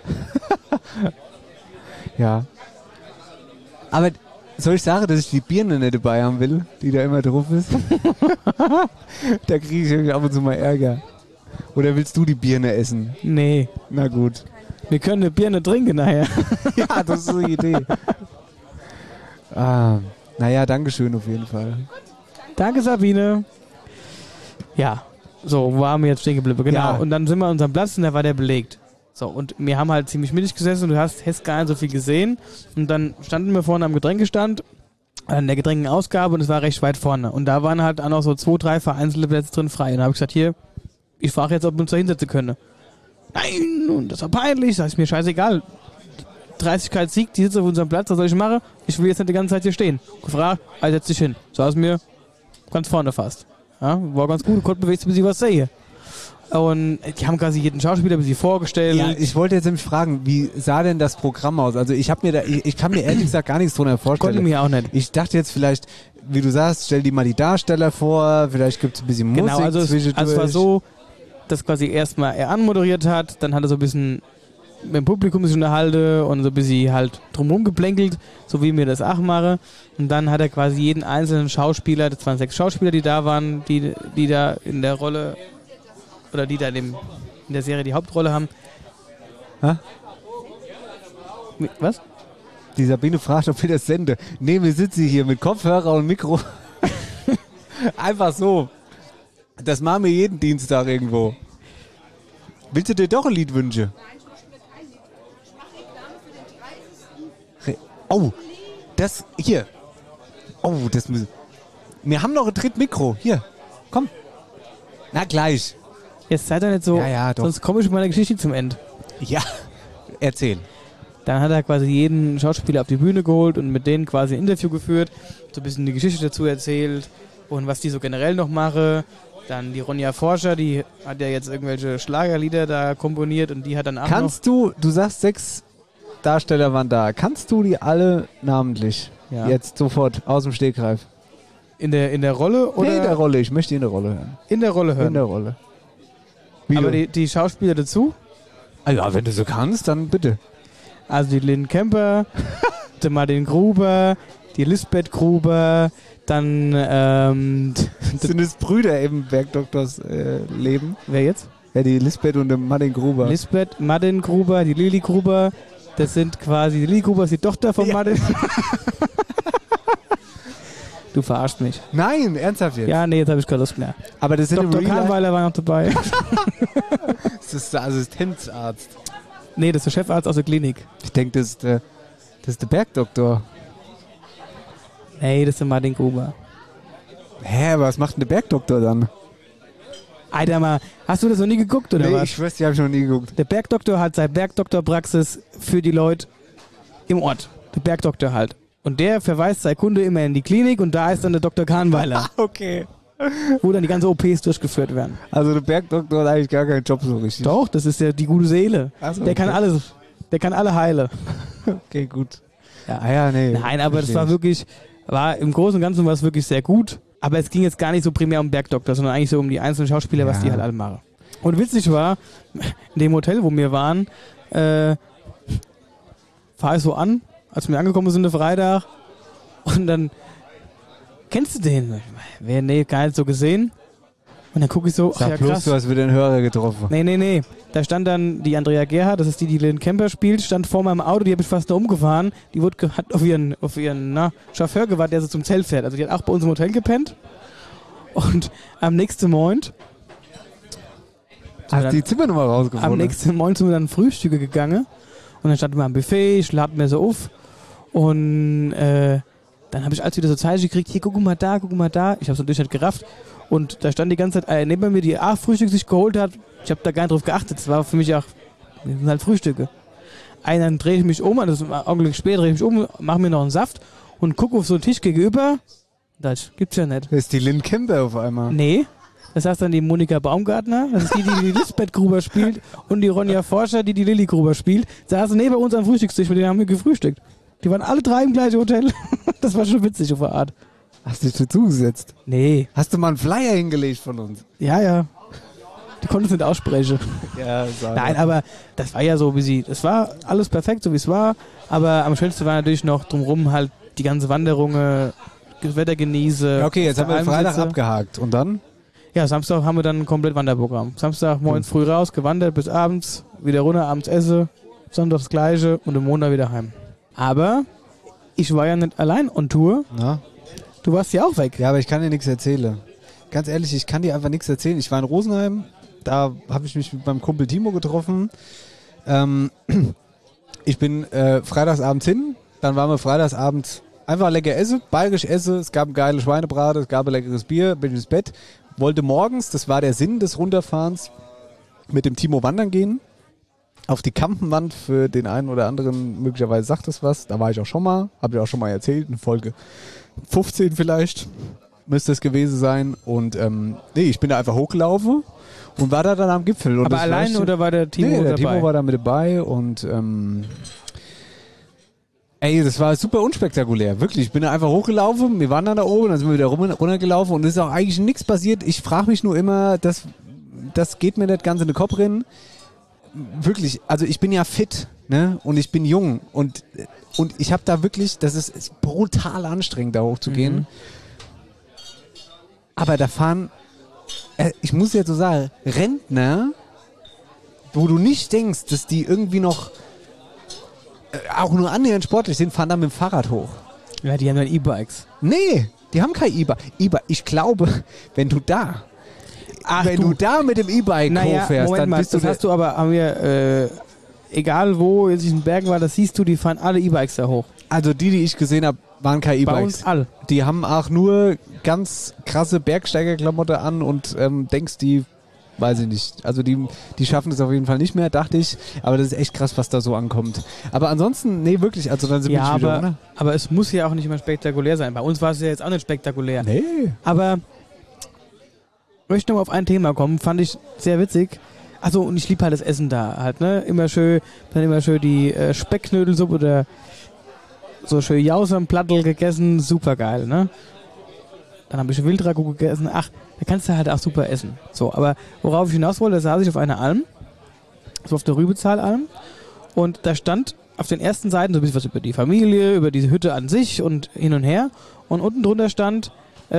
Speaker 4: Ja. Aber soll ich sagen, dass ich die Birne nicht dabei haben will, die da immer drauf ist? Da kriege ich irgendwie ab und zu mal Ärger. Oder willst du die Birne essen?
Speaker 5: Nee.
Speaker 4: Na gut.
Speaker 5: Wir können eine Birne trinken nachher.
Speaker 4: Ja, das ist so eine Idee. Naja, Dankeschön auf jeden Fall.
Speaker 5: Danke, Sabine. Ja, so, wo waren wir jetzt stehen geblieben? Genau,
Speaker 4: Ja.
Speaker 5: und dann sind wir an unserem Platz und da war der belegt. So, und wir haben halt ziemlich mittig gesessen und du hast gar nicht so viel gesehen. Und dann standen wir vorne am Getränkestand, an der Getränkenausgabe und es war recht weit vorne. Und da waren halt auch noch so 2, 3 vereinzelte Plätze drin frei. Und da habe ich gesagt, hier, ich frage jetzt, ob wir uns da hinsetzen können. Nein, und das war peinlich, das ist mir scheißegal. 30 Sieg, die sitzt auf unserem Platz, was soll ich machen? Ich will jetzt nicht die ganze Zeit hier stehen. Gefragt, setz dich hin. Saß mir ganz vorne fast. Ja, war ganz gut, konnte bewegt, bis ich was sehe. Und die haben quasi jeden Schauspieler bis sie vorgestellt.
Speaker 4: Ja, ich wollte jetzt nämlich fragen, wie sah denn das Programm aus? Also ich kann mir ehrlich gesagt gar nichts drunter vorstellen.
Speaker 5: Konnte mir auch nicht.
Speaker 4: Ich dachte jetzt vielleicht, wie du sagst, stell dir mal die Darsteller vor, vielleicht gibt es ein bisschen Musik
Speaker 5: Genau, also
Speaker 4: zwischendurch.
Speaker 5: es war so, dass quasi erstmal er anmoderiert hat, dann hat er so ein bisschen mit dem Publikum sich unterhalten und so ein bisschen halt drumherum geplänkelt, so wie mir das auch mache. Und dann hat er quasi jeden einzelnen Schauspieler, das waren 6 Schauspieler, die da waren, die da in der Rolle oder die da in der Serie die Hauptrolle haben.
Speaker 4: Hä?
Speaker 5: Was?
Speaker 4: Die Sabine fragt, ob wir das senden. Nee, wir sitzen hier mit Kopfhörer und Mikro. Einfach so. Das machen wir jeden Dienstag irgendwo. Willst du dir doch ein Lied wünschen? Oh, das hier. Oh, das müssen. Wir haben noch ein drittes Mikro. Hier, komm. Na gleich.
Speaker 5: Jetzt seid ihr nicht so,
Speaker 4: Ja, doch.
Speaker 5: sonst komme ich mit meiner Geschichte zum Ende.
Speaker 4: Ja, erzähl.
Speaker 5: Dann hat er quasi jeden Schauspieler auf die Bühne geholt und mit denen quasi ein Interview geführt, so ein bisschen die Geschichte dazu erzählt und was die so generell noch mache. Dann die Ronja Forscher, die hat ja jetzt irgendwelche Schlagerlieder da komponiert und die hat dann auch
Speaker 4: Du sagst 6 Darsteller waren da. Kannst du die alle namentlich jetzt sofort aus dem Stegreif?
Speaker 5: in der Rolle oder?
Speaker 4: Nee, in der Rolle. Ich möchte in der Rolle hören.
Speaker 5: In der Rolle hören.
Speaker 4: In der Rolle.
Speaker 5: Aber die Schauspieler dazu?
Speaker 4: Ah ja, wenn du so kannst, dann bitte.
Speaker 5: Also die Lynn Kemper, der Martin Gruber, die Lisbeth Gruber, dann
Speaker 4: sind es Brüder im Bergdoktors Leben?
Speaker 5: Wer jetzt?
Speaker 4: Ja, die Lisbeth und der Martin Gruber.
Speaker 5: Lisbeth, Martin Gruber, die Lili Gruber, das sind quasi, die Lili Gruber ist die Tochter von Martin. Du verarschst mich.
Speaker 4: Nein, ernsthaft jetzt?
Speaker 5: Ja, nee, jetzt habe ich keine Lust mehr.
Speaker 4: Aber das sind
Speaker 5: Dr. Kahnweiler war noch dabei.
Speaker 4: Das ist der Assistenzarzt.
Speaker 5: Nee, das ist der Chefarzt aus der Klinik.
Speaker 4: Ich denke, das ist der Bergdoktor.
Speaker 5: Nee, das ist der Martin Gruber.
Speaker 4: Hä, was macht denn der Bergdoktor dann?
Speaker 5: Alter mal, hast du das noch nie geguckt, oder was?
Speaker 4: Ich schwör's, die habe ich noch nie geguckt.
Speaker 5: Der Bergdoktor hat seine Bergdoktorpraxis für die Leute im Ort. Der Bergdoktor halt. Und der verweist seine Kunde immer in die Klinik und da ist dann der Dr. Kahnweiler.
Speaker 4: Okay.
Speaker 5: Wo dann die ganzen OPs durchgeführt werden.
Speaker 4: Also der Bergdoktor hat eigentlich gar keinen Job so richtig.
Speaker 5: Doch, das ist ja die gute Seele.
Speaker 4: Ach so,
Speaker 5: der kann
Speaker 4: okay.
Speaker 5: alles. Der kann alle heilen.
Speaker 4: Okay, gut.
Speaker 5: Ja.
Speaker 4: Ah ja, nee.
Speaker 5: Nein, aber das war wirklich, im Großen und Ganzen war es wirklich sehr gut. Aber es ging jetzt gar nicht so primär um Bergdoktor, sondern eigentlich so um die einzelnen Schauspieler, was die halt alle machen. Und witzig war, in dem Hotel, wo wir waren, fahre ich so an, als wir angekommen sind, Freitag. Und dann, kennst du den? Nee, gar nicht so gesehen. Und dann gucke ich so, ach
Speaker 4: Sag
Speaker 5: ja
Speaker 4: bloß,
Speaker 5: krass.
Speaker 4: du hast wieder einen Hörer getroffen.
Speaker 5: Nee. Da stand dann die Andrea Gerhardt, das ist die Lynn Kemper spielt, stand vor meinem Auto, die habe ich fast nur umgefahren. Die hat auf ihren Chauffeur gewartet, der so zum Zelt fährt. Also die hat auch bei uns im Hotel gepennt. Und am nächsten Morgen
Speaker 4: Hast die Zimmernummer rausgefunden?
Speaker 5: Am nächsten Morgen sind wir dann Frühstücke gegangen. Und dann standen wir am Buffet, ich lade mir so auf. Und dann habe ich alles wieder so Zeichen gekriegt, hier, guck mal da. Ich habe es natürlich nicht gerafft. Und da stand die ganze Zeit neben mir, die Frühstück sich geholt hat. Ich habe da gar nicht drauf geachtet. Das war für mich auch, das sind halt Frühstücke. Dann drehe ich mich um, das ist ein Augenblick später, drehe ich mich um, mache mir noch einen Saft. und gucke auf so einen Tisch gegenüber. Das gibt's ja nicht.
Speaker 4: Das ist die Lynn Kemper auf einmal.
Speaker 5: Nee. Das heißt dann die Monika Baumgartner, das ist die Lisbeth Gruber spielt, und die Ronja Forscher, die Lilly Gruber spielt. Saßen neben uns am Frühstückstisch, mit denen haben wir gefrühstückt. Die waren alle 3 im gleichen Hotel. Das war schon witzig auf eine Art.
Speaker 4: Hast du dich dazugesetzt?
Speaker 5: Nee.
Speaker 4: Hast du mal einen Flyer hingelegt von uns?
Speaker 5: Ja. Die konnte es nicht aussprechen.
Speaker 4: Ja,
Speaker 5: Nein, aber das war ja so, das war alles perfekt, so wie es war. Aber am schönsten war natürlich noch drumherum halt die ganze Wanderung, das Wetter genieße.
Speaker 4: Ja, okay, jetzt haben wir Freitag abgehakt. Und dann?
Speaker 5: Ja, Samstag haben wir dann ein komplett Wanderprogramm. Samstag morgens früh raus, gewandert bis abends, wieder runter, abends essen, Sonntag das Gleiche und am Montag wieder heim. Aber ich war ja nicht allein on Tour.
Speaker 4: Na?
Speaker 5: Du warst ja auch weg.
Speaker 4: Ja, aber ich kann dir nichts erzählen. Ganz ehrlich, ich kann dir einfach nichts erzählen. Ich war in Rosenheim, da habe ich mich mit meinem Kumpel Timo getroffen. Ich bin freitagsabends hin, dann waren wir freitagsabends einfach lecker essen, bayerisch essen, es gab ein geiles Schweinebraten, es gab ein leckeres Bier, bin ins Bett. Wollte morgens, das war der Sinn des Runterfahrens, mit dem Timo wandern gehen. Auf die Kampenwand, für den einen oder anderen möglicherweise sagt das was. Da war ich auch schon mal, habe ich auch schon mal erzählt, in Folge 15 vielleicht müsste es gewesen sein. Und ich bin da einfach hochgelaufen und war da dann am Gipfel. Und
Speaker 5: aber allein oder war der Timo dabei?
Speaker 4: Der Timo war da mit dabei und das war super unspektakulär, wirklich. Ich bin da einfach hochgelaufen, wir waren dann da oben, dann sind wir wieder runtergelaufen und es ist auch eigentlich nichts passiert. Ich frage mich nur immer, das geht mir nicht ganz in den Kopf rein. Wirklich, also ich bin ja fit, ne? Und ich bin jung und ich habe da wirklich, das ist brutal anstrengend, da hochzugehen. Mhm. Aber da fahren, ich muss jetzt so sagen, Rentner, wo du nicht denkst, dass die irgendwie noch auch nur annähernd sportlich sind, fahren da mit dem Fahrrad hoch.
Speaker 5: Ja, die haben dann E-Bikes.
Speaker 4: Nee, die haben kein E-Bike. Ich glaube, wenn du da mit dem E-Bike hochfährst,
Speaker 5: Moment
Speaker 4: dann
Speaker 5: mal,
Speaker 4: bist du...
Speaker 5: Das hast du aber, egal wo jetzt in den Bergen war, das siehst du, die fahren alle E-Bikes da hoch.
Speaker 4: Also die ich gesehen habe, waren keine E-Bikes.
Speaker 5: Bei uns alle.
Speaker 4: Die haben auch nur ganz krasse Bergsteigerklamotte an und denkst, die, weiß ich nicht, also die schaffen es auf jeden Fall nicht mehr, dachte ich. Aber das ist echt krass, was da so ankommt. Aber ansonsten, nee, wirklich, also dann sind wir nicht wieder, oder?
Speaker 5: Aber es muss ja auch nicht immer spektakulär sein. Bei uns war es ja jetzt auch nicht spektakulär.
Speaker 4: Nee.
Speaker 5: Aber ich möchte nochmal auf ein Thema kommen, fand ich sehr witzig. Achso, und ich liebe halt das Essen da halt, ne? Immer schön die Speckknödelsuppe oder so schön Jausam-Plattel gegessen, super geil, ne? Dann habe ich Wildragout gegessen. Ach, da kannst du halt auch super essen. So, aber worauf ich hinaus wollte, da saß ich auf einer Alm, so auf der Rübezahlalm, und da stand auf den ersten Seiten so ein bisschen was über die Familie, über diese Hütte an sich und hin und her. Und unten drunter stand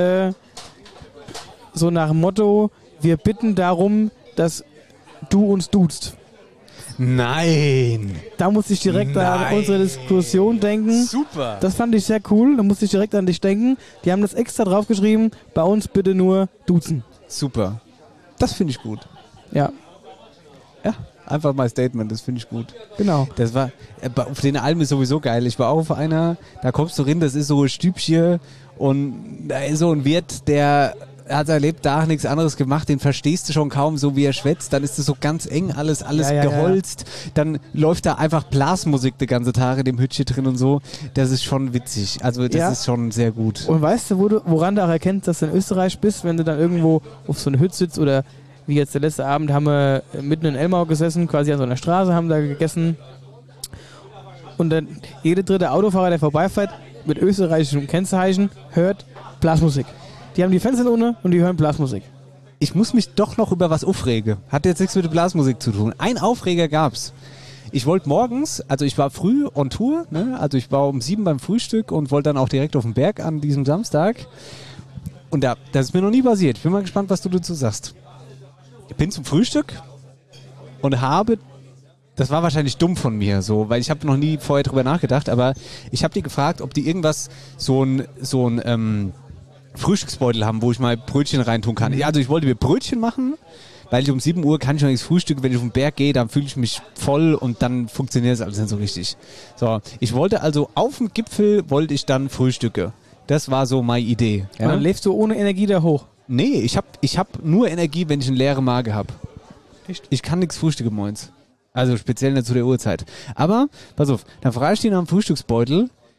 Speaker 5: so nach dem Motto, wir bitten darum, dass du uns duzt.
Speaker 4: Nein!
Speaker 5: Da musste ich direkt an unsere Diskussion denken.
Speaker 4: Super!
Speaker 5: Das fand ich sehr cool, da musste ich direkt an dich denken. Die haben das extra draufgeschrieben, bei uns bitte nur duzen.
Speaker 4: Super. Das finde ich gut.
Speaker 5: Ja.
Speaker 4: Ja, einfach mal Statement, das finde ich gut.
Speaker 5: Genau.
Speaker 4: Das war, auf den Almen ist sowieso geil. Ich war auch auf einer, da kommst du rein, das ist so ein Stübchen und da ist so ein Wirt, der hat sein Lebtag nichts anderes gemacht, den verstehst du schon kaum, so wie er schwätzt, dann ist es so ganz eng, alles geholzt, dann läuft da einfach Blasmusik die ganze Tag in dem Hütchen drin und so, das ist schon witzig, also das ist schon sehr gut.
Speaker 5: Und weißt du, woran du auch erkennst, dass du in Österreich bist, wenn du dann irgendwo auf so einer Hütte sitzt oder wie jetzt der letzte Abend haben wir mitten in Elmau gesessen, quasi an so einer Straße, haben da gegessen und dann jeder dritte Autofahrer, der vorbeifährt, mit österreichischem Kennzeichen, hört Blasmusik. Die haben die Fenster ohne und die hören Blasmusik.
Speaker 4: Ich muss mich doch noch über was aufregen. Hat jetzt nichts mit der Blasmusik zu tun. Ein Aufreger gab's. Ich wollte morgens, also ich war früh on Tour, ne? Also ich war um 7 beim Frühstück und wollte dann auch direkt auf den Berg an diesem Samstag. Und das ist mir noch nie passiert. Ich bin mal gespannt, was du dazu sagst. Ich bin zum Frühstück und habe, das war wahrscheinlich dumm von mir, so, weil ich habe noch nie vorher drüber nachgedacht, aber ich habe die gefragt, ob die irgendwas, so ein Frühstücksbeutel haben, wo ich mal Brötchen reintun kann. Ja, also ich wollte mir Brötchen machen, weil ich um 7 Uhr kann ich noch nichts frühstücken. Wenn ich auf den Berg gehe, dann fühle ich mich voll und dann funktioniert es alles nicht so richtig. So, ich wollte also auf dem Gipfel dann frühstücke. Das war so meine Idee. Ja?
Speaker 5: Und dann lebst du ohne Energie da hoch?
Speaker 4: Nee, ich hab nur Energie, wenn ich eine leere Magen habe. Echt? Ich kann nichts frühstücken morgens. Also speziell nicht zu der Uhrzeit. Aber, pass auf, dann frage ich die nach dem Frühstücksbeutel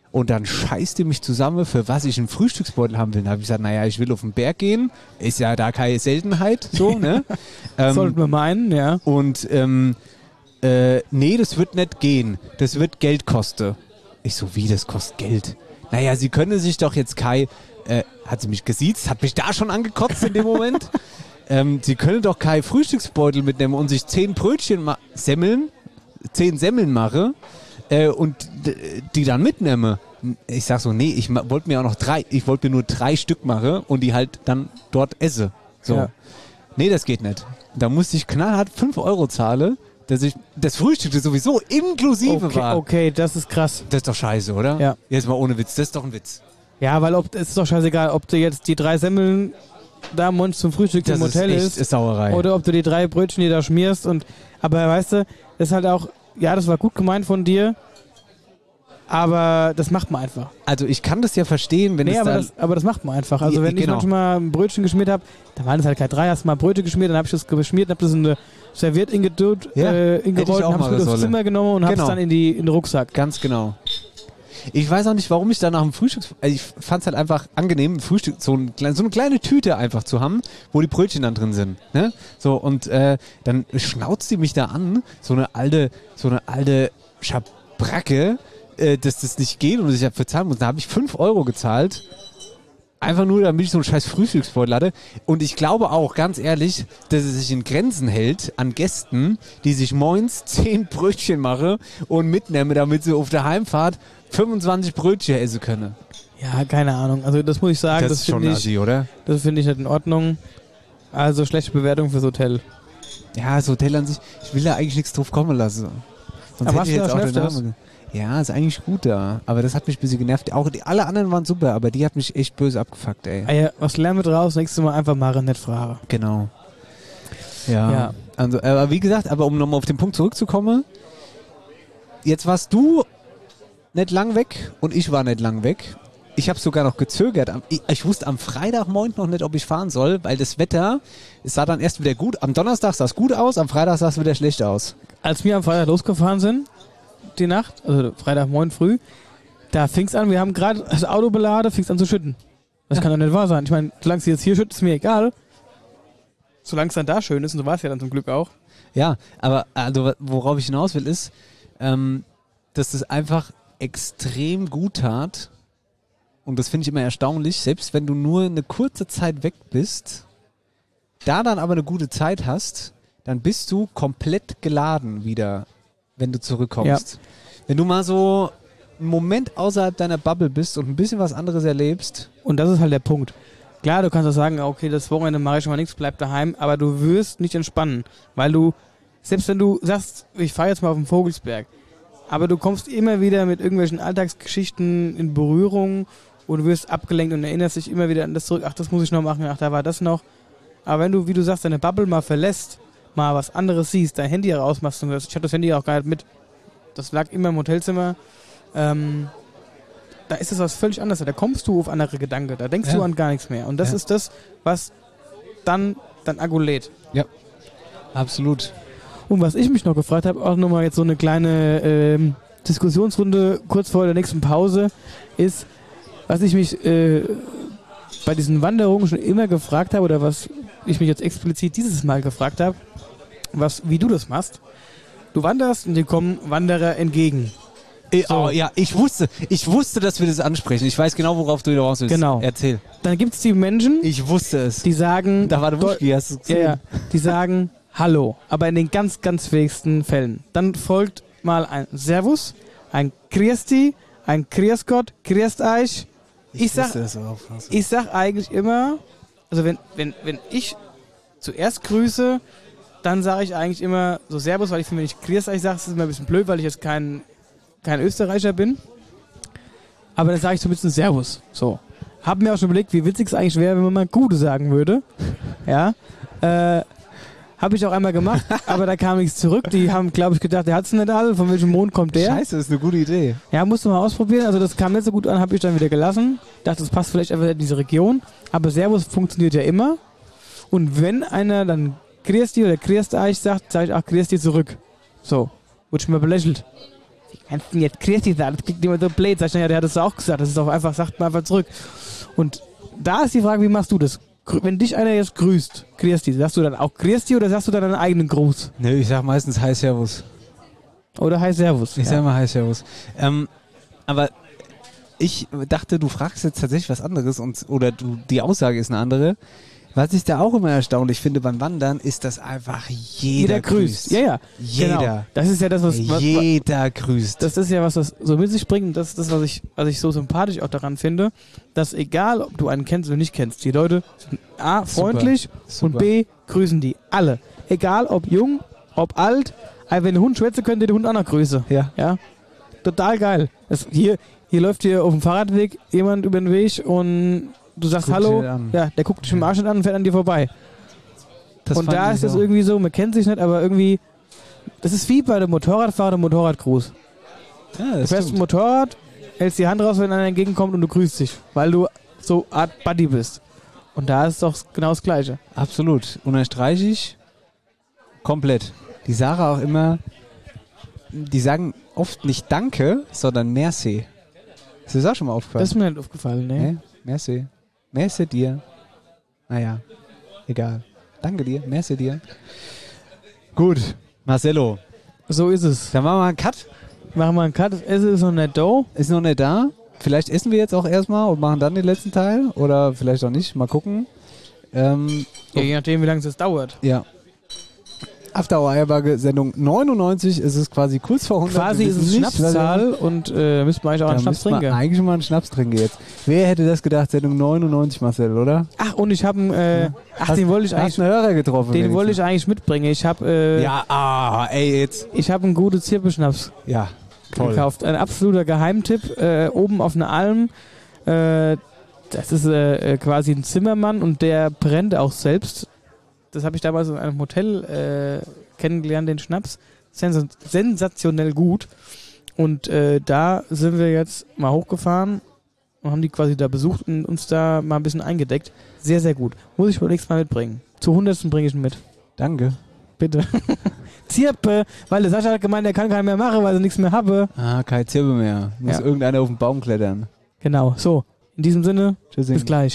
Speaker 4: Und dann scheißt die mich zusammen, für was ich einen Frühstücksbeutel haben will. Da habe ich gesagt, naja, ich will auf den Berg gehen. Ist ja da keine Seltenheit, so, ne?
Speaker 5: Sollten wir meinen, ja.
Speaker 4: Und, nee, das wird nicht gehen. Das wird Geld kosten. Ich so, wie, das kostet Geld? Naja, sie können sich doch jetzt hat sie mich gesiezt, hat mich da schon angekotzt in dem Moment. Sie können doch kein Frühstücksbeutel mitnehmen und sich 10 Semmeln mache und die dann mitnehme. Ich sag so, nee, ich wollte mir nur 3 Stück machen und die halt dann dort esse. So. Ja. Nee, das geht nicht. Da musste ich knallhart 5 Euro zahlen, dass ich das Frühstück das sowieso inklusive war.
Speaker 5: Okay, das ist krass.
Speaker 4: Das ist doch scheiße, oder?
Speaker 5: Ja.
Speaker 4: Jetzt mal ohne Witz, das ist doch ein Witz.
Speaker 5: Ja, weil es ist doch scheißegal, ob du jetzt die 3 Semmeln da morgens zum Frühstück im Hotel
Speaker 4: ist Sauerei.
Speaker 5: Oder ob du die 3 Brötchen, die da schmierst. Aber weißt du, das ist halt auch, ja, das war gut gemeint von dir, aber das macht man einfach.
Speaker 4: Also ich kann das ja verstehen, wenn
Speaker 5: aber das macht man einfach. Also wenn ich manchmal ein Brötchen geschmiert habe, dann waren das halt keine 3, hast mal Brötchen geschmiert, dann habe ich das geschmiert, habe das in eine Serviette ingerollt und habe es mit aufs Zimmer genommen und habe es dann in den Rucksack.
Speaker 4: Ganz genau. Ich weiß auch nicht, warum ich da nach dem Frühstück... Also ich fand es halt einfach angenehm, ein Frühstück, so eine kleine Tüte einfach zu haben, wo die Brötchen dann drin sind. Ne? So, und dann schnauzt die mich da an, so eine alte Schabracke, dass das nicht geht und dass ich dafür zahlen muss. Da habe ich 5 Euro gezahlt, einfach nur, damit ich so einen scheiß Frühstücksbeutel hatte. Und ich glaube auch, ganz ehrlich, dass es sich in Grenzen hält an Gästen, die sich morgens 10 Brötchen machen und mitnehmen, damit sie auf der Heimfahrt 25 Brötchen essen können.
Speaker 5: Ja, keine Ahnung. Also das muss ich sagen,
Speaker 4: das ist schon assi, oder?
Speaker 5: Das finde ich nicht in Ordnung. Also schlechte Bewertung fürs Hotel.
Speaker 4: Ja, das Hotel an sich, ich will da eigentlich nichts drauf kommen lassen. Sonst
Speaker 5: aber
Speaker 4: hätte ich jetzt auch den Namen. Ja, ist eigentlich gut da. Aber das hat mich ein bisschen genervt. Auch alle anderen waren super, aber die hat mich echt böse abgefuckt, ey.
Speaker 5: Ah ja, was lernen wir draus? Nächstes Mal einfach machen, nicht fragen.
Speaker 4: Genau. Ja. Also, aber wie gesagt, um nochmal auf den Punkt zurückzukommen, jetzt warst du nicht lang weg und ich war nicht lang weg. Ich habe sogar noch gezögert. Ich wusste am Freitagmorgen noch nicht, ob ich fahren soll, weil das Wetter, es sah dann erst wieder gut. Am Donnerstag sah es gut aus, am Freitag sah es wieder schlecht aus.
Speaker 5: Als wir am Freitag losgefahren sind, die Nacht, also Freitagmorgen früh, da fing es an, wir haben gerade das Auto beladen, fing es an zu schütten. Das kann doch nicht wahr sein. Ich meine, solange es jetzt hier schüttet, ist mir egal. Solange es dann da schön ist, und so war es ja dann zum Glück auch.
Speaker 4: Ja, aber also, worauf ich hinaus will, ist, dass das einfach extrem gut tat. Und das finde ich immer erstaunlich, selbst wenn du nur eine kurze Zeit weg bist, da dann aber eine gute Zeit hast, dann bist du komplett geladen wieder, wenn du zurückkommst. Ja. Wenn du mal so einen Moment außerhalb deiner Bubble bist und ein bisschen was anderes erlebst.
Speaker 5: Und das ist halt der Punkt. Klar, du kannst auch sagen, okay, das Wochenende mache ich schon mal nichts, bleib daheim, aber du wirst nicht entspannen, weil du, selbst wenn du sagst, ich fahre jetzt mal auf den Vogelsberg, aber du kommst immer wieder mit irgendwelchen Alltagsgeschichten in Berührung und du wirst abgelenkt und erinnerst dich immer wieder an das zurück, ach, das muss ich noch machen, ach, da war das noch. Aber wenn du, wie du sagst, deine Bubble mal verlässt, mal was anderes siehst, dein Handy rausmachst und ich hatte das Handy auch gar nicht mit, das lag immer im Hotelzimmer, da ist das was völlig anderes, da kommst du auf andere Gedanken, da denkst du an gar nichts mehr und das ist das, was dann dein Akku lädt.
Speaker 4: Ja, absolut.
Speaker 5: Und was ich mich noch gefragt habe, auch nochmal jetzt so eine kleine Diskussionsrunde kurz vor der nächsten Pause, ist, was ich mich bei diesen Wanderungen schon immer gefragt habe oder was ich mich jetzt explizit dieses Mal gefragt habe, wie du das machst. Du wanderst und dir kommen Wanderer entgegen.
Speaker 4: So. Oh, ja, ich wusste, dass wir das ansprechen. Ich weiß genau, worauf du raus willst.
Speaker 5: Genau.
Speaker 4: Erzähl.
Speaker 5: Dann gibt es die Menschen,
Speaker 4: ich wusste es.
Speaker 5: Die sagen,
Speaker 4: da war der Wuschki, hast du gesehen?
Speaker 5: Ja, die sagen Hallo, aber in den ganz, ganz wenigsten Fällen. Dann folgt mal ein Servus, ein Christi, ein Grüß Gott, Grüßt euch. Ich sag eigentlich immer, also wenn ich zuerst grüße, dann sage ich eigentlich immer so Servus, weil ich finde, wenn ich Grüß euch sage, ist es immer ein bisschen blöd, weil ich jetzt kein Österreicher bin. Aber dann sage ich so ein bisschen Servus. So. Hab mir auch schon überlegt, wie witzig es eigentlich wäre, wenn man mal Gute sagen würde. Ja. Habe ich auch einmal gemacht, aber da kam nichts zurück. Die haben, glaube ich, gedacht, der hat es nicht alle. Von welchem Mond kommt der?
Speaker 4: Scheiße, das ist eine gute Idee.
Speaker 5: Ja, musst du mal ausprobieren. Also das kam nicht so gut an, habe ich dann wieder gelassen. Dachte, das passt vielleicht einfach in diese Region. Aber Servus funktioniert ja immer. Und wenn einer dann Grüß dich oder Grüßt euch sagt, sage ich auch Grüß dich zurück. So, wurde schon mal belächelt. kannst du jetzt Christi sagen? Das klingt immer so blöd. Sag ich, ja, der hat es auch gesagt. Das ist doch einfach, sagt man einfach zurück. Und da ist die Frage, wie machst du das? Wenn dich einer jetzt grüßt, Christi, sagst du dann auch Christi oder sagst du dann deinen eigenen Gruß?
Speaker 4: Nö, ich sag meistens Hi Servus.
Speaker 5: Oder Hi Servus.
Speaker 4: Ich sag mal Hi Servus. Aber ich dachte, du fragst jetzt tatsächlich was anderes oder die Aussage ist eine andere. Was ich da auch immer erstaunlich finde beim Wandern, ist, dass einfach jeder grüßt.
Speaker 5: Ja.
Speaker 4: Jeder.
Speaker 5: Genau. Das ist ja das, was
Speaker 4: jeder grüßt.
Speaker 5: Das ist ja was so mit sich bringt. Und das ist das, was ich so sympathisch auch daran finde, dass egal, ob du einen kennst oder nicht kennst, die Leute sind A, freundlich
Speaker 4: Super.
Speaker 5: und B, grüßen die. Alle. Egal, ob jung, ob alt. Also wenn der Hund schwätze, könnte der Hund auch noch grüßen. Ja. Total geil. Hier läuft hier auf dem Fahrradweg jemand über den Weg und du sagst
Speaker 4: Guckt
Speaker 5: Hallo,
Speaker 4: der
Speaker 5: guckt dich im Arsch nicht an und fährt an dir vorbei. Und da ist es
Speaker 4: so.
Speaker 5: irgendwie so, man kennt sich nicht, aber irgendwie, das ist wie bei dem Motorradfahrer, dem Motorradgruß.
Speaker 4: Ja,
Speaker 5: Du fährst ein Motorrad, hältst die Hand raus, wenn einer entgegenkommt und du grüßt dich, weil du so Art Buddy bist. Und da ist es doch genau das Gleiche.
Speaker 4: Absolut. Unterstreiche ich komplett. Die Sarah auch immer, die sagen oft nicht Danke, sondern Merci. Ist das auch schon mal aufgefallen?
Speaker 5: Das ist mir nicht aufgefallen, ne?
Speaker 4: Nee? Merci. Merci dir. Naja, egal. Danke dir, merci dir. Gut, Marcello.
Speaker 5: So ist es.
Speaker 4: Dann machen wir mal einen Cut.
Speaker 5: Machen wir einen Cut. Das Essen ist noch nicht da.
Speaker 4: Ist noch nicht da. Vielleicht essen wir jetzt auch erstmal und machen dann den letzten Teil. Oder vielleicht auch nicht. Mal gucken.
Speaker 5: Ja, je nachdem, wie lange es dauert.
Speaker 4: Ja. After Hour Eierbacke, Sendung 99, ist es quasi kurz vor 100.
Speaker 5: Quasi ist es Schnapszahl und müssten wir eigentlich auch einen Schnaps trinken.
Speaker 4: Eigentlich mal einen Schnaps trinken jetzt. Wer hätte das gedacht? Sendung 99, Marcel, oder?
Speaker 5: Ach, und ich habe den wollte ich eigentlich.
Speaker 4: Hast einen Hörer getroffen?
Speaker 5: Den wollte ich eigentlich mitbringen. Ich habe
Speaker 4: jetzt.
Speaker 5: Ich habe einen guten Zirbeschnaps gekauft. Ein absoluter Geheimtipp. Oben auf einer Alm. Das ist quasi ein Zimmermann und der brennt auch selbst. Das habe ich damals in einem Hotel kennengelernt, den Schnaps. Sensationell gut. Und da sind wir jetzt mal hochgefahren und haben die quasi da besucht und uns da mal ein bisschen eingedeckt. Sehr, sehr gut. Muss ich wohl nächstes Mal mitbringen. Zu 100. bringe ich ihn mit.
Speaker 4: Danke.
Speaker 5: Bitte. Zirpe, weil der Sascha hat gemeint, er kann keinen mehr machen, weil er nichts mehr habe.
Speaker 4: Kein Zirpe mehr. Muss irgendeiner auf den Baum klettern.
Speaker 5: Genau. So, in diesem Sinne, bis gleich.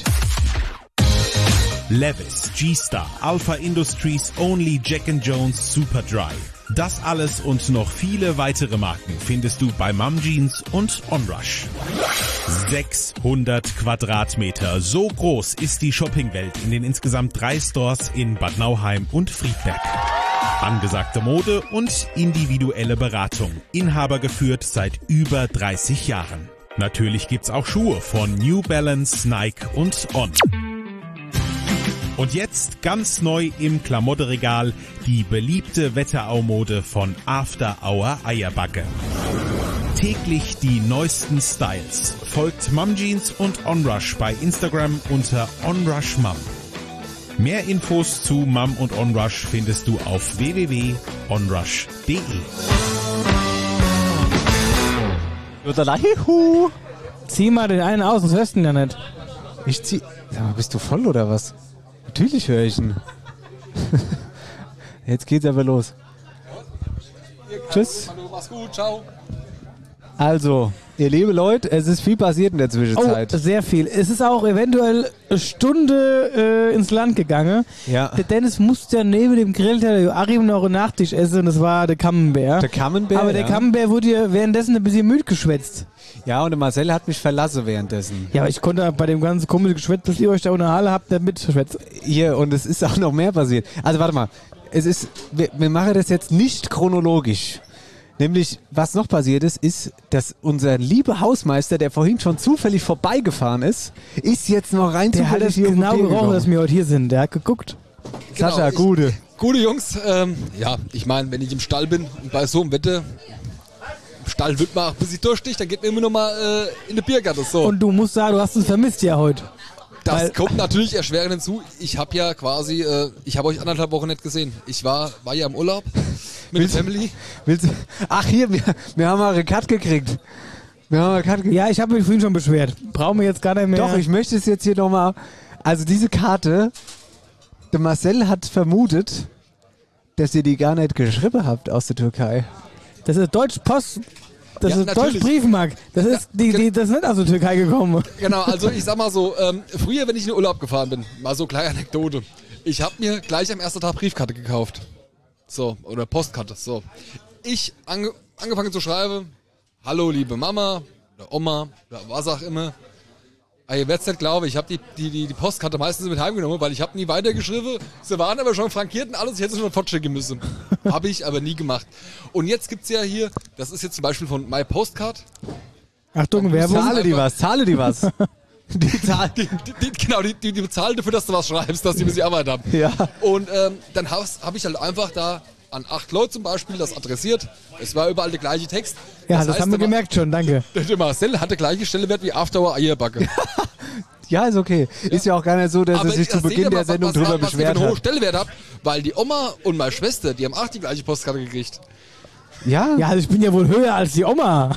Speaker 8: Levis, G-Star, Alpha Industries, Only Jack & Jones, Superdry. Das alles und noch viele weitere Marken findest du bei Mum Jeans und Onrush. 600 Quadratmeter. So groß ist die Shoppingwelt in den insgesamt 3 Stores in Bad Nauheim und Friedberg. Angesagte Mode und individuelle Beratung. Inhaber geführt seit über 30 Jahren. Natürlich gibt's auch Schuhe von New Balance, Nike und On. Und jetzt ganz neu im Klamottenregal die beliebte Wetterau-Mode von After Hour Eierbacke. Täglich die neuesten Styles. Folgt Mum Jeans und Onrush bei Instagram unter OnrushMum. Mehr Infos zu Mum und Onrush findest du auf www.onrush.de.
Speaker 5: Zieh mal den einen aus, sonst hörst du ihn ja nicht.
Speaker 4: Ich zieh... Bist du voll oder was? Natürlich höre ich ihn. Jetzt geht's aber los. Tschüss.
Speaker 10: Mach's gut, ciao.
Speaker 4: Also, ihr liebe Leute, es ist viel passiert in der Zwischenzeit.
Speaker 5: Oh, sehr viel. Es ist auch eventuell eine Stunde ins Land gegangen.
Speaker 4: Ja.
Speaker 5: Der Dennis musste ja neben dem Grillteller Joachim noch einen Nachtisch essen und das war der Camembert.
Speaker 4: Der Camembert,
Speaker 5: aber der Camembert wurde ja währenddessen ein bisschen müde geschwätzt.
Speaker 4: Ja, und der Marcel hat mich verlassen währenddessen.
Speaker 5: Ja, aber ich konnte bei dem ganzen komischen Geschwätz, bis ihr euch da unterhalten habt, nicht mitgeschwätzt.
Speaker 4: Hier, und es ist auch noch mehr passiert. Also warte mal, wir machen das jetzt nicht chronologisch. Nämlich, was noch passiert ist, dass unser lieber Hausmeister, der vorhin schon zufällig vorbeigefahren ist jetzt noch rein
Speaker 5: der
Speaker 4: zufällig
Speaker 5: hat
Speaker 4: hier
Speaker 5: genau gerochen, dass wir heute hier sind. Der hat geguckt.
Speaker 4: Sascha,
Speaker 10: Gute Jungs. Ja, ich meine, wenn ich im Stall bin und bei so einem Wetter, im Stall wird man auch ein bisschen durstig, dann geht man immer noch mal in die Biergarten. So.
Speaker 5: Und du musst sagen, du hast uns vermisst ja heute.
Speaker 10: Das kommt natürlich erschwerend hinzu. Ich habe ja quasi, ich habe euch 1,5 Wochen nicht gesehen. Ich war ja im Urlaub mit der Family.
Speaker 4: Ach hier, wir haben mal einen Cut gekriegt.
Speaker 5: Ja, ich habe mich vorhin schon beschwert. Brauchen wir jetzt gar nicht mehr.
Speaker 4: Doch, ich möchte es jetzt hier nochmal. Also diese Karte, der Marcel hat vermutet, dass ihr die gar nicht geschrieben habt aus der Türkei.
Speaker 5: Das ist Deutsch Post. Das
Speaker 10: Ja,
Speaker 5: ist
Speaker 10: natürlich.
Speaker 5: Deutsch-Briefmark. Das ist, das ist nicht aus der Türkei gekommen.
Speaker 10: Genau, also ich sag mal so, früher, wenn ich in den Urlaub gefahren bin, mal so kleine Anekdote. Ich habe mir gleich am ersten Tag Briefkarte gekauft. So, oder Postkarte, so. Ich angefangen zu schreiben, hallo liebe Mama, oder Oma, oder was auch immer. Aber ihr werdet nicht glauben, ich habe die Postkarte meistens mit heimgenommen, weil ich habe nie weitergeschrieben. Sie waren aber schon frankiert und alles, ich hätte sie schon fortschicken müssen. Habe ich aber nie gemacht. Und jetzt gibt's ja hier, das ist jetzt zum Beispiel von My Postcard.
Speaker 5: Achtung, Werbung.
Speaker 4: Zahle die was.
Speaker 10: Die bezahlen dafür, dass du was schreibst, dass die ein bisschen Arbeit haben.
Speaker 4: Ja.
Speaker 10: Und dann hab ich halt einfach da an 8 Leute zum Beispiel das adressiert. Es war überall der gleiche Text.
Speaker 5: Ja, das haben wir gemerkt schon, danke.
Speaker 10: Der Marcel hatte gleiche Stellenwert wie After Hour Eierbacke.
Speaker 4: Ja, ist okay. Ist ja auch gar nicht so, dass
Speaker 10: Aber
Speaker 4: er sich zu Beginn der Sendung drüber
Speaker 10: was ich
Speaker 4: beschwert
Speaker 10: für einen hohen
Speaker 4: hat.
Speaker 10: Stellenwert habe, weil die Oma und meine Schwester, die haben auch die gleiche Postkarte gekriegt.
Speaker 4: Ja?
Speaker 5: Ja, also ich bin ja wohl höher als die Oma.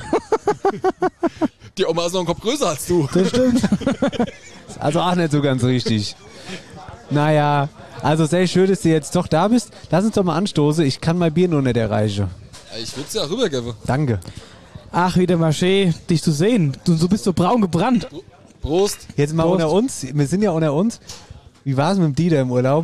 Speaker 10: Die Oma ist noch einen Kopf größer als du.
Speaker 5: Das stimmt.
Speaker 4: Also auch nicht so ganz richtig. Naja, also sehr schön, dass du jetzt doch da bist. Lass uns doch mal anstoßen. Ich kann mein Bier nur nicht erreichen.
Speaker 10: Ich würde es ja rübergeben.
Speaker 4: Danke.
Speaker 5: Ach, wie der Marché, dich zu sehen. Du bist so braun gebrannt.
Speaker 10: Prost.
Speaker 4: Jetzt mal
Speaker 5: Prost.
Speaker 4: unter uns. Wir sind ja unter uns. Wie war es mit dem Dieter im Urlaub?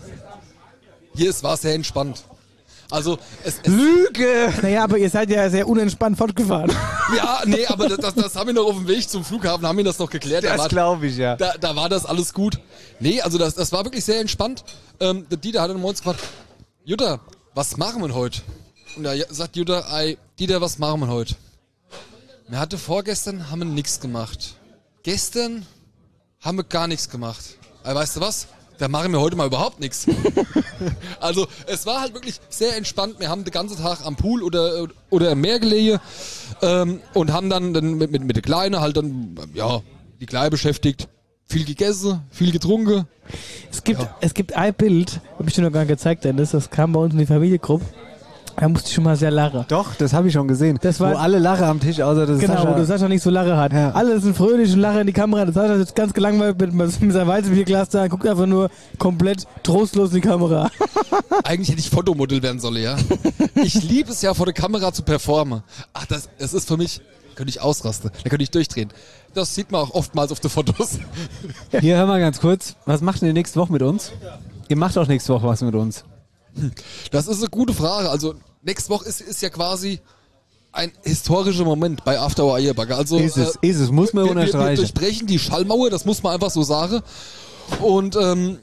Speaker 10: Hier war sehr entspannt. Also,
Speaker 4: Lüge!
Speaker 5: Naja, aber ihr seid ja sehr unentspannt fortgefahren.
Speaker 10: Ja, nee, aber das haben wir noch auf dem Weg zum Flughafen, haben wir das noch geklärt.
Speaker 4: Das glaube ich, ja.
Speaker 10: Da war das alles gut. Nee, also das war wirklich sehr entspannt. Der Dieter hat dann morgens gefragt, Jutta, was machen wir heute? Und da sagt Jutta, Dieter, was machen wir heute? Wir hatten vorgestern, haben wir nichts gemacht. Gestern haben wir gar nichts gemacht. Aber weißt du was? Da machen wir heute mal überhaupt nichts. Also es war halt wirklich sehr entspannt. Wir haben den ganzen Tag am Pool oder im Meer gelegen und haben dann mit der Kleine halt dann, ja, die Kleine beschäftigt. Viel gegessen, viel getrunken.
Speaker 5: Es gibt ein Bild, habe ich dir noch gar nicht gezeigt, Dennis, das kam bei uns in die Familiengruppe. Da musste ich schon mal sehr lachen.
Speaker 4: Doch, das habe ich schon gesehen.
Speaker 5: Das war,
Speaker 4: wo alle lachen am Tisch, außer das
Speaker 5: genau,
Speaker 4: Sascha.
Speaker 5: wo du Sascha nicht so Lache hat.
Speaker 4: Ja.
Speaker 5: Alle sind fröhlich und lachen in die Kamera. Das Sascha ist jetzt ganz gelangweilt mit seinem Weizenbierglas da, guckt einfach nur komplett trostlos in die Kamera.
Speaker 10: Eigentlich hätte ich Fotomodell werden sollen, ja. Ich liebe es ja, vor der Kamera zu performen. Ach, das ist für mich, könnte ich ausrasten, da könnte ich durchdrehen. Das sieht man auch oftmals auf den Fotos.
Speaker 4: Hier, hör mal ganz kurz. Was macht denn ihr nächste Woche mit uns? Ihr macht auch nächste Woche was mit uns.
Speaker 10: Das ist eine gute Frage. Also nächste Woche ist ja quasi ein historischer Moment bei After Hour Eierbacke. Also,
Speaker 4: Ist es, muss man unterstreichen.
Speaker 10: Wir durchbrechen die Schallmauer, das muss man einfach so sagen. Und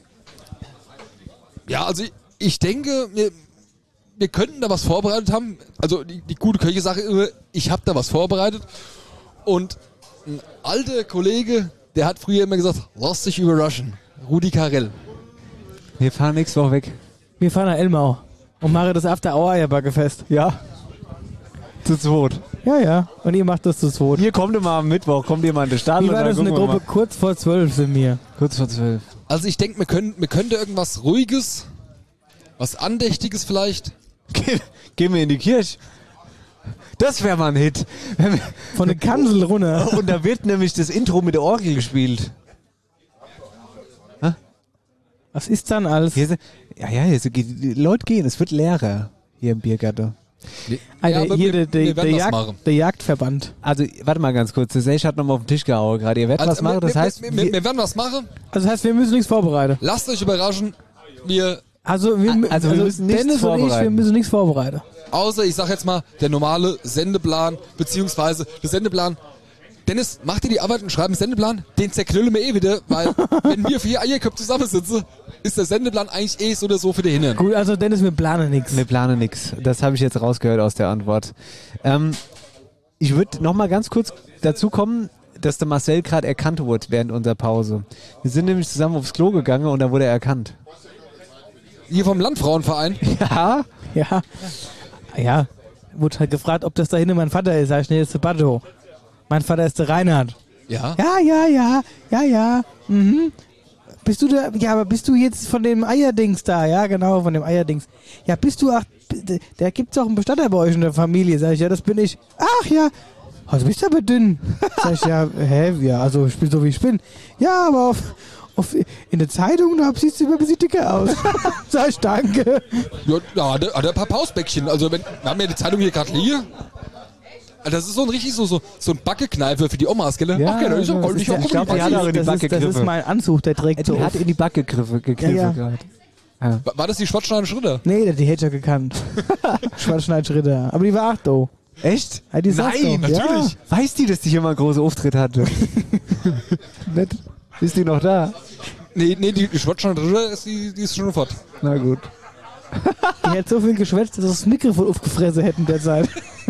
Speaker 10: ja, also ich denke, wir könnten da was vorbereitet haben. Also die gute Köche-Sache immer, ich habe da was vorbereitet. Und ein alter Kollege, der hat früher immer gesagt, lass dich überraschen. Rudi Carell.
Speaker 4: Wir fahren nächste Woche weg.
Speaker 5: Wir fahren nach Elmau und machen das After Hour Eierbacke fest.
Speaker 4: Ja. Zu zweit.
Speaker 5: Ja, ja. Und ihr macht das zu zweit.
Speaker 4: Hier kommt ihr mal am Mittwoch, kommt ihr mal in den Start.
Speaker 5: Wie war das in der Gruppe? Kurz vor 12 sind wir.
Speaker 4: Kurz vor 12.
Speaker 10: Also ich denke, wir könnten irgendwas Ruhiges, was Andächtiges vielleicht.
Speaker 4: Gehen wir in die Kirche. Das wäre mal ein Hit.
Speaker 5: Von der Kanzel runter.
Speaker 4: Und da wird nämlich das Intro mit der Orgel gespielt.
Speaker 5: Was ist dann alles?
Speaker 4: Hier die Leute gehen, es wird leerer hier im Biergarten.
Speaker 5: Alter,
Speaker 10: aber
Speaker 5: hier
Speaker 10: wir werden das machen.
Speaker 5: der Jagdverband.
Speaker 4: Also, warte mal ganz kurz. Der Sech hat nochmal auf den Tisch gehauen gerade. Ihr werdet was machen, das heißt...
Speaker 10: Wir werden was machen.
Speaker 5: Also das heißt, wir müssen nichts vorbereiten.
Speaker 10: Lasst euch überraschen. Wir
Speaker 4: müssen nichts
Speaker 5: Dennis und ich, wir müssen nichts vorbereiten.
Speaker 10: Außer, ich sag jetzt mal, der normale Sendeplan, beziehungsweise der Sendeplan. Dennis, mach dir die Arbeit und schreib einen Sendeplan. Den zerknüllen wir wieder, weil wenn wir 4 Eierköpfe zusammensitzen, ist der Sendeplan eigentlich so oder so für die Hintern.
Speaker 5: Gut, also Dennis, wir planen nichts.
Speaker 4: Wir planen nichts. Das habe ich jetzt rausgehört aus der Antwort. Ich würde nochmal ganz kurz dazu kommen, dass der Marcel gerade erkannt wurde während unserer Pause. Wir sind nämlich zusammen aufs Klo gegangen und da wurde er erkannt.
Speaker 10: Hier vom Landfrauenverein?
Speaker 4: Ja.
Speaker 5: Ja. Ja. Wurde halt gefragt, ob das da hinten mein Vater ist. Sag ich, nee, das ist der Bato. Mein Vater ist der Reinhard.
Speaker 10: Ja?
Speaker 5: Ja. Mhm. Bist du da? Ja, aber bist du jetzt von dem Eierdings da? Ja, genau, von dem Eierdings. Ja, bist du, da gibt's auch einen Bestatter bei euch in der Familie. Sag ich, ja, das bin ich. Ach ja. Also bist du aber dünn. Sag ich, ja, ja, also ich bin so wie ich bin. Ja, aber in der Zeitung, da siehst du immer ein bisschen dicker aus. Sag ich, danke.
Speaker 10: Ja, hat er ein paar Pausbäckchen. Also wir haben ja die Zeitung hier gerade liegen. Das ist so ein richtig so ein Backekneifer für die Omas, gell?
Speaker 5: Ja,
Speaker 10: Ach, ja, ich glaube,
Speaker 4: ich glaub, die hat auch in die Backe
Speaker 5: das ist
Speaker 4: gegriffen.
Speaker 5: mein Anzug, der trägt so.
Speaker 4: Die hat in die Backe gegriffen
Speaker 5: Ja.
Speaker 4: gerade.
Speaker 10: War das die Schwarzschneider Schritter?
Speaker 5: Nee, die hätte ich ja gekannt. Schwarzschneid-Schritter. Aber die war 8 do.
Speaker 4: Echt?
Speaker 5: Ja, die saß
Speaker 4: Nein,
Speaker 5: doch.
Speaker 4: natürlich. Ja. Weiß die, dass die hier mal einen großen Auftritt hatte? Nett. Ist die noch da?
Speaker 10: Nee, die Schwarzschneider Schritter die ist schon fort.
Speaker 4: Na gut.
Speaker 5: Die hätte so viel geschwätzt, dass das Mikrofon aufgefressen hätten derzeit.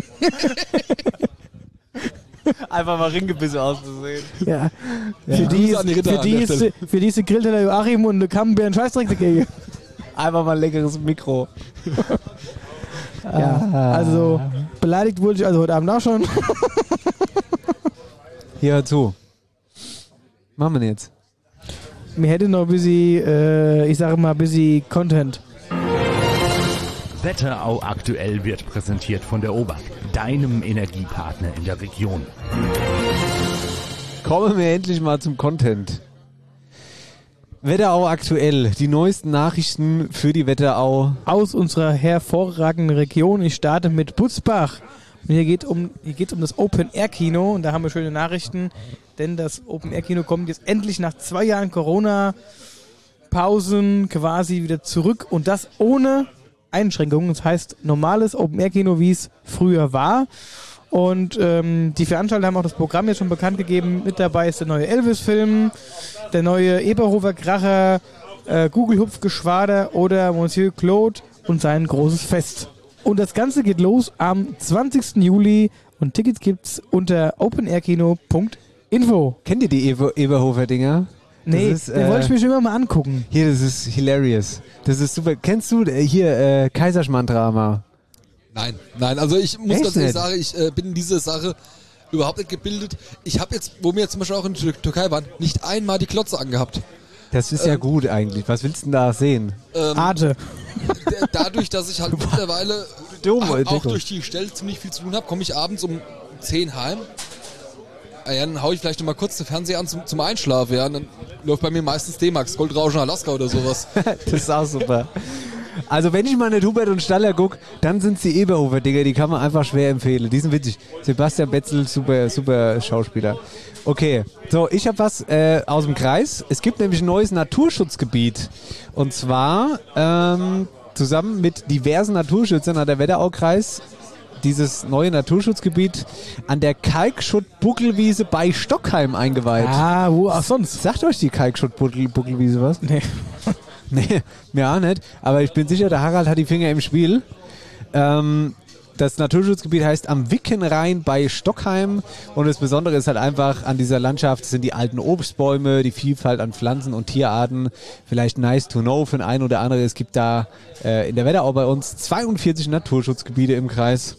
Speaker 4: Einfach mal Ringebisse auszusehen.
Speaker 5: Ja. Für die ist der Grillteller Joachim und eine Camembert ein Scheißdreck dagegen.
Speaker 4: Einfach mal ein leckeres Mikro.
Speaker 5: Ja, also beleidigt wurde ich also heute Abend auch schon.
Speaker 4: Hier, hör zu. Machen wir denn jetzt?
Speaker 5: Mir hätte noch ein bisschen, ich sage mal, ein bisschen Content.
Speaker 11: Wetterau aktuell wird präsentiert von der OBAK, deinem Energiepartner in der Region.
Speaker 4: Kommen wir endlich mal zum Content. Wetterau aktuell, die neuesten Nachrichten für die Wetterau.
Speaker 5: Aus unserer hervorragenden Region. Ich starte mit Butzbach. Und hier geht um das Open-Air-Kino und da haben wir schöne Nachrichten, denn das Open-Air-Kino kommt jetzt endlich nach 2 Jahren Corona-Pausen quasi wieder zurück und das ohne Einschränkungen. Das heißt, normales Open-Air-Kino, wie es früher war. Und die Veranstalter haben auch das Programm jetzt schon bekannt gegeben. Mit dabei ist der neue Elvis-Film, der neue Eberhofer-Kracher, Google-Hupf-Geschwader oder Monsieur Claude und sein großes Fest. Und das Ganze geht los am 20. Juli und Tickets gibt's unter openairkino.info.
Speaker 4: Kennt ihr die Eberhofer-Dinger?
Speaker 5: Nee, den wollte ich mir schon immer mal angucken.
Speaker 4: Hier, das ist hilarious. Das ist super. Kennst du hier Kaiserschmarrn-Drama?
Speaker 10: Nein, also ich muss ganz ehrlich sagen, ich bin in dieser Sache überhaupt nicht gebildet. Ich habe jetzt, wo wir jetzt zum Beispiel auch in der Türkei waren, nicht einmal die Klotze angehabt.
Speaker 4: Das ist ja gut eigentlich. Was willst du denn da sehen?
Speaker 5: Arte.
Speaker 10: Dadurch, dass ich halt mittlerweile auch durch die Stelle ziemlich viel zu tun habe, komme ich abends um 10 heim. Ja, dann hau ich vielleicht noch mal kurz den Fernseher an zum Einschlafen. Ja, und dann läuft bei mir meistens D-Max, Goldrauschen Alaska oder sowas.
Speaker 4: Das ist auch super. Also wenn ich mal eine Hubert und Staller gucke, dann sind es die Eberhofer-Dinger, die kann man einfach schwer empfehlen. Die sind witzig. Sebastian Betzel, super Schauspieler. Okay, so, ich habe was aus dem Kreis. Es gibt nämlich ein neues Naturschutzgebiet. Und zwar zusammen mit diversen Naturschützern hat der Wetteraukreis dieses neue Naturschutzgebiet an der Kalkschutt-Buckelwiese bei Stockheim eingeweiht.
Speaker 5: Ah, wo auch sonst?
Speaker 4: Sagt euch die Kalkschutt-Buckelwiese was?
Speaker 5: Nee.
Speaker 4: Nee, mir auch nicht. Aber ich bin sicher, der Harald hat die Finger im Spiel. Das Naturschutzgebiet heißt am Wickenrhein bei Stockheim. Und das Besondere ist halt einfach an dieser Landschaft sind die alten Obstbäume, die Vielfalt an Pflanzen und Tierarten. Vielleicht nice to know für den einen oder anderen. Es gibt da in der Wetterau bei uns 42 Naturschutzgebiete im Kreis.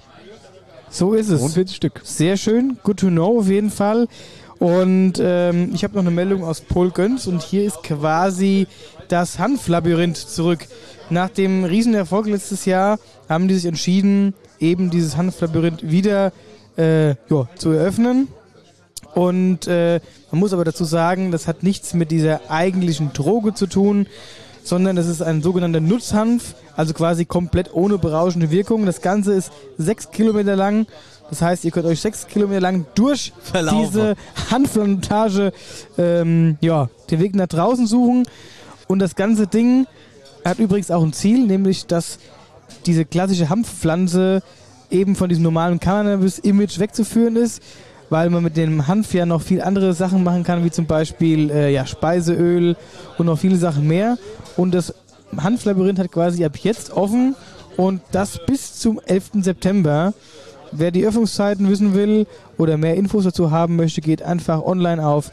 Speaker 5: So ist es.
Speaker 4: 42 Stück.
Speaker 5: Sehr schön. Good to know auf jeden Fall. Und ich habe noch eine Meldung aus Polgöns und hier ist quasi das Hanflabyrinth zurück. Nach dem Riesenerfolg letztes Jahr haben die sich entschieden, eben dieses Hanflabyrinth wieder zu eröffnen. Und man muss aber dazu sagen, das hat nichts mit dieser eigentlichen Droge zu tun, sondern das ist ein sogenannter Nutzhanf, also quasi komplett ohne berauschende Wirkung. Das Ganze ist 6 Kilometer lang. Das heißt, ihr könnt euch 6 Kilometer lang durch diese Hanfplantage den Weg nach draußen suchen. Und das ganze Ding hat übrigens auch ein Ziel, nämlich dass diese klassische Hanfpflanze eben von diesem normalen Cannabis-Image wegzuführen ist, weil man mit dem Hanf ja noch viel andere Sachen machen kann, wie zum Beispiel Speiseöl und noch viele Sachen mehr. Und das Hanflabyrinth hat quasi ab jetzt offen und das bis zum 11. September. Wer die Öffnungszeiten wissen will oder mehr Infos dazu haben möchte, geht einfach online auf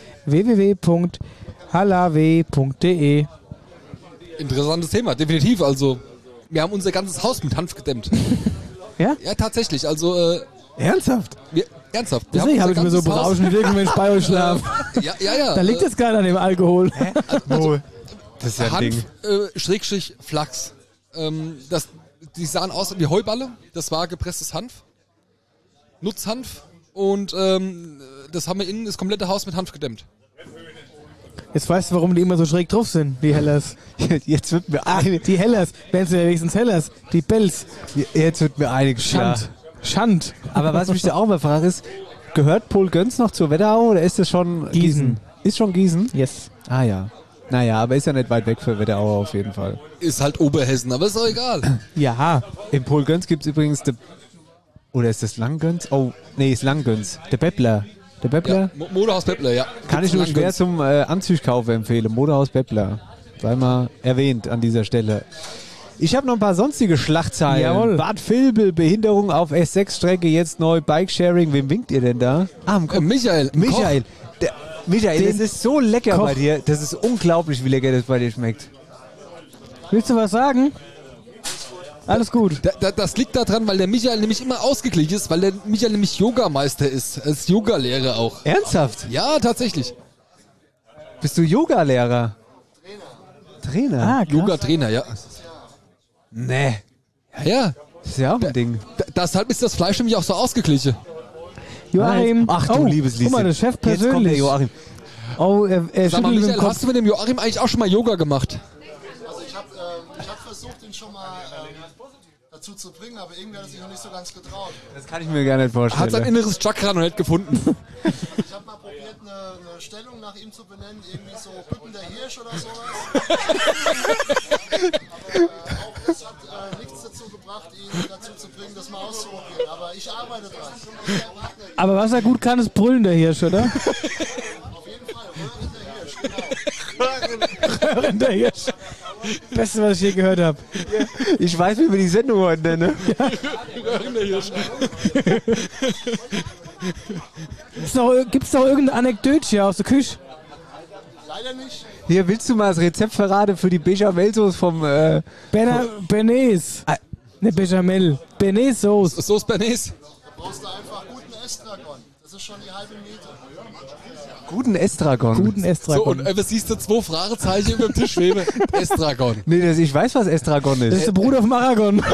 Speaker 5: www.halaw.de.
Speaker 10: Interessantes Thema, definitiv. Also, wir haben unser ganzes Haus mit Hanf gedämmt.
Speaker 5: Ja?
Speaker 10: Ja, tatsächlich. Also,
Speaker 4: ernsthaft?
Speaker 10: Ernsthaft.
Speaker 5: Deswegen habe ich mir so berauschend wirken, wenn ich bei euch schlafe.
Speaker 10: Ja.
Speaker 5: Da liegt es gar nicht an dem Alkohol.
Speaker 10: Also,
Speaker 4: das ist ja ein
Speaker 10: Hanf, Schrägstrich Flachs. Die sahen aus wie Heuballe. Das war gepresstes Hanf. Nutzhanf. Und das haben wir innen das komplette Haus mit Hanf gedämmt.
Speaker 5: Jetzt weißt du, warum die immer so schräg drauf sind, die Hellers.
Speaker 4: Jetzt wird mir
Speaker 5: die Hellers. Wären sie ja wenigstens Hellers. Die Bells.
Speaker 4: Jetzt wird mir einiges klar.
Speaker 5: Schand.
Speaker 4: Aber was mich da auch mal frage ist, gehört Paul Göns noch zur Wetterau oder ist das schon
Speaker 5: Gießen?
Speaker 4: Ist schon Gießen?
Speaker 5: Yes.
Speaker 4: Ah ja. Naja, aber ist ja nicht weit weg für Wetterau auf jeden Fall.
Speaker 10: Ist halt Oberhessen, aber ist doch egal.
Speaker 5: Ja.
Speaker 4: In Paul Göns gibt es übrigens oder ist das Langgöns? Oh, nee, ist Langgöns. Der Beppler. Der Beppler?
Speaker 10: Ja, Modehaus Beppler, ja.
Speaker 4: Kann ich nur schwer zum Anzugkauf empfehlen. Modehaus Beppler. Sei mal erwähnt an dieser Stelle. Ich habe noch ein paar sonstige Schlagzeilen.
Speaker 5: Jawohl.
Speaker 4: Bad Vilbel, Behinderung auf S6-Strecke, jetzt neu Bikesharing. Wem winkt ihr denn da?
Speaker 10: Michael.
Speaker 4: Michael. Michael, das ist so lecker bei dir. Das ist unglaublich, wie lecker das bei dir schmeckt.
Speaker 5: Willst du was sagen? Alles gut.
Speaker 10: Das liegt daran, weil der Michael nämlich immer ausgeglichen ist, weil der Michael nämlich Yogameister ist. Er ist Yogalehrer auch.
Speaker 4: Ernsthaft?
Speaker 10: Ja, tatsächlich.
Speaker 4: Bist du Yogalehrer? Trainer?
Speaker 5: Ah, krass.
Speaker 10: Yoga-Trainer, ja.
Speaker 4: Nee.
Speaker 10: Ja.
Speaker 4: Das ist ja auch ein Ding.
Speaker 10: Deshalb ist das Fleisch nämlich auch so ausgeglichen.
Speaker 5: Joachim.
Speaker 4: Ach du liebes Lieschen.
Speaker 5: Guck mal, der Chef
Speaker 4: Jetzt kommt der
Speaker 5: persönlich.
Speaker 4: Joachim.
Speaker 5: Oh, er
Speaker 10: Sag mal,
Speaker 5: schüttelt mit dem
Speaker 10: Michael,
Speaker 5: Kopf.
Speaker 10: hast du mit dem Joachim eigentlich auch schon mal Yoga gemacht?
Speaker 12: Also ich hab versucht, ihn schon mal dazu zu bringen, aber irgendwie hat er sich noch nicht so ganz getraut.
Speaker 4: Das kann ich mir gar nicht vorstellen.
Speaker 10: Hat sein inneres Chakra noch nicht gefunden.
Speaker 12: Ich habe mal probiert, eine Stellung nach ihm zu benennen, irgendwie so Bücken der Hirsch oder sowas. Aber auch das hat nichts dazu gebracht, ihn dazu zu bringen, das mal auszuprobieren. Aber ich arbeite dran.
Speaker 5: Aber was er gut kann, ist Brüllen der Hirsch, oder?
Speaker 12: Auf jeden Fall, Röhren der Hirsch, genau.
Speaker 5: Röhren der Hirsch. Beste, was ich je gehört habe.
Speaker 4: Ich weiß, wie wir die Sendung heute nennen. Ja.
Speaker 10: Röhren der Hirsch.
Speaker 5: Gibt's noch irgendeine Anekdötchen aus der Küche?
Speaker 12: Leider nicht.
Speaker 4: Hier, willst du mal das Rezept verraten für die Bechamel-Sauce vom...
Speaker 5: Bernays. Ne, Bechamel. Bernays-Sauce.
Speaker 10: Sauce Bernays.
Speaker 12: Da brauchst du einfach guten Estragon. Das ist schon die halbe Miete.
Speaker 4: Guten Estragon.
Speaker 5: Guten Estragon.
Speaker 10: So, und was siehst du? 2 Fragezeichen über dem Tisch schweben. Estragon.
Speaker 4: Nee, ich weiß, was Estragon ist.
Speaker 5: Das ist der Bruder vom Aragon.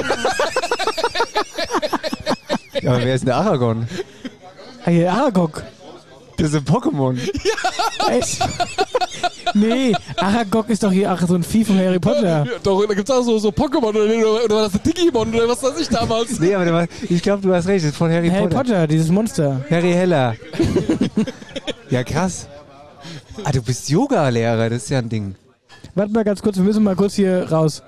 Speaker 4: Ja, aber wer ist denn der Aragon?
Speaker 5: Hey, Aragog.
Speaker 4: Das ist ein Pokémon.
Speaker 5: Ja. Echt? Nee, Aragog ist doch hier so ein Vieh von Harry Potter.
Speaker 10: Ja, doch, da gibt's auch so Pokémon oder war das ein Digimon oder was weiß ich damals.
Speaker 4: Nee, aber ich glaube, du hast recht, das ist von Harry Potter.
Speaker 5: Harry Potter, dieses Monster.
Speaker 4: Harry Heller. Ja, krass. Ah, du bist Yoga-Lehrer, das ist ja ein Ding.
Speaker 5: Warte mal ganz kurz, wir müssen mal kurz hier raus.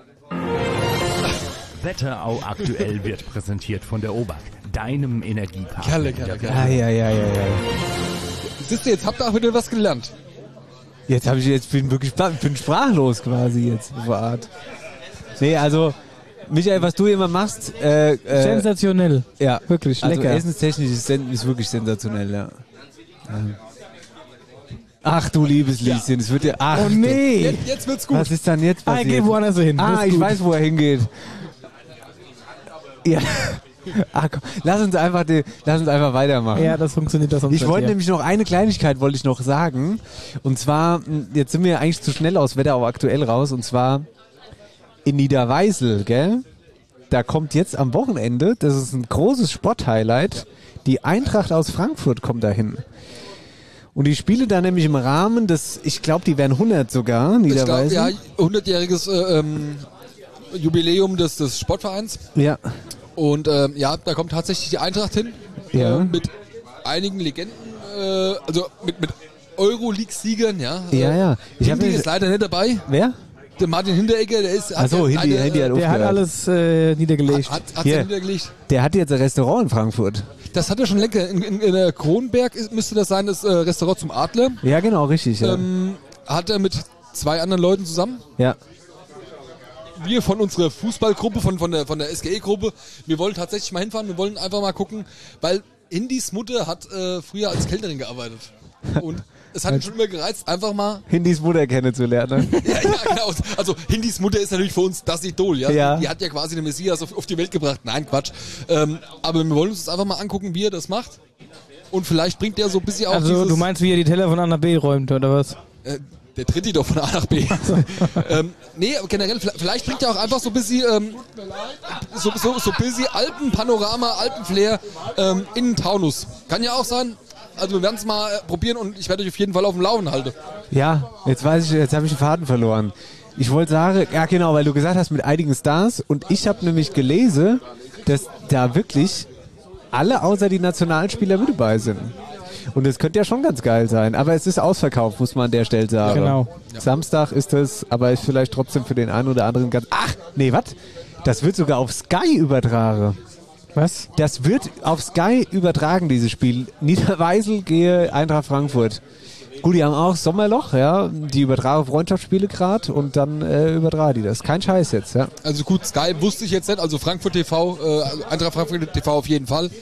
Speaker 11: Wetterau aktuell wird präsentiert von der OBAK, deinem Energiepartner.
Speaker 4: Ja.
Speaker 10: Siehst du, jetzt habt ihr auch wieder was gelernt.
Speaker 4: Bin wirklich bin sprachlos quasi jetzt, auf Art. Nee, also, Michael, was du immer machst...
Speaker 5: sensationell.
Speaker 4: Ja,
Speaker 5: wirklich
Speaker 4: also
Speaker 5: lecker.
Speaker 4: Essenstechnisch ist wirklich sensationell, ja. Ach du liebes Lieschen, es wird ja... Ach,
Speaker 5: Oh nee!
Speaker 10: Jetzt wird's gut.
Speaker 4: was ist dann jetzt passiert?
Speaker 5: Geh woanders hin.
Speaker 4: Ah, ich weiß, wo er hingeht. Ja. Ach, komm, lass uns einfach weitermachen.
Speaker 5: Ja, das funktioniert das sonst
Speaker 4: Ich wollte
Speaker 5: nicht,
Speaker 4: nämlich noch eine Kleinigkeit sagen. Und zwar, jetzt sind wir eigentlich zu schnell aus Wetterau aktuell raus. Und zwar in Niederweisel, gell? Da kommt jetzt am Wochenende, das ist ein großes Sporthighlight, die Eintracht aus Frankfurt kommt dahin. Und die spiele da nämlich im Rahmen des, ich glaube, die wären 100 sogar, Niederweisel.
Speaker 10: Ja, 100-jähriges Jubiläum des Sportvereins.
Speaker 4: Ja.
Speaker 10: Und da kommt tatsächlich die Eintracht hin.
Speaker 4: Ja.
Speaker 10: Mit einigen Legenden, also mit Euroleague-Siegern, ja.
Speaker 4: Ja.
Speaker 10: Hindi ist leider nicht dabei.
Speaker 4: Wer?
Speaker 10: Der Martin Hinteregger, der ist...
Speaker 4: Achso, Hindi hat
Speaker 5: Der hat alles niedergelegt.
Speaker 10: Hat
Speaker 4: Hier.
Speaker 10: niedergelegt.
Speaker 4: Der hat jetzt ein Restaurant in Frankfurt.
Speaker 10: Das hat er schon länger. In der Kronberg müsste das sein, das Restaurant zum Adler.
Speaker 4: Ja, genau, richtig. Ja.
Speaker 10: Hat er mit 2 anderen Leuten zusammen.
Speaker 4: Ja.
Speaker 10: Wir von unserer Fußballgruppe, von der SGE-Gruppe, wir wollen tatsächlich mal hinfahren, wir wollen einfach mal gucken, weil Hindis Mutter hat früher als Kellnerin gearbeitet. Und es hat ihn schon immer gereizt, einfach mal...
Speaker 4: Hindis Mutter kennenzulernen.
Speaker 10: Ja, genau. Also Hindis Mutter ist natürlich für uns das Idol. Ja?
Speaker 4: Ja.
Speaker 10: Die hat ja quasi den Messias auf die Welt gebracht. Nein, Quatsch. Aber wir wollen uns das einfach mal angucken, wie er das macht. Und vielleicht bringt er so ein bisschen auch
Speaker 5: Also du meinst, wie er die Teller von A nach B räumt, oder was?
Speaker 10: Der tritt die doch von A nach B. Nee, aber generell, vielleicht bringt er auch einfach so ein bisschen, so ein bisschen Alpenpanorama, Alpenflair in den Taunus. Kann ja auch sein. Also wir werden es mal probieren und ich werde euch auf jeden Fall auf dem Laufen halten.
Speaker 4: Ja, jetzt habe ich den Faden verloren. Ich wollte sagen, ja genau, weil du gesagt hast mit einigen Stars und ich habe nämlich gelesen, dass da wirklich alle außer die Nationalspieler mit dabei sind. Und es könnte ja schon ganz geil sein. Aber es ist ausverkauft, muss man an der Stelle sagen.
Speaker 5: Genau.
Speaker 4: Ja. Samstag ist es, aber ist vielleicht trotzdem für den einen oder anderen ganz... Ach, nee, was? Das wird sogar auf Sky übertragen.
Speaker 5: Was?
Speaker 4: Das wird auf Sky übertragen, dieses Spiel. Niederweisel gehe Eintracht Frankfurt. Gut, die haben auch Sommerloch, ja. Die übertragen Freundschaftsspiele gerade und dann übertragen die das. Kein Scheiß jetzt, ja.
Speaker 10: Also gut, Sky wusste ich jetzt nicht, also Frankfurt TV, Eintracht Frankfurt TV auf jeden Fall.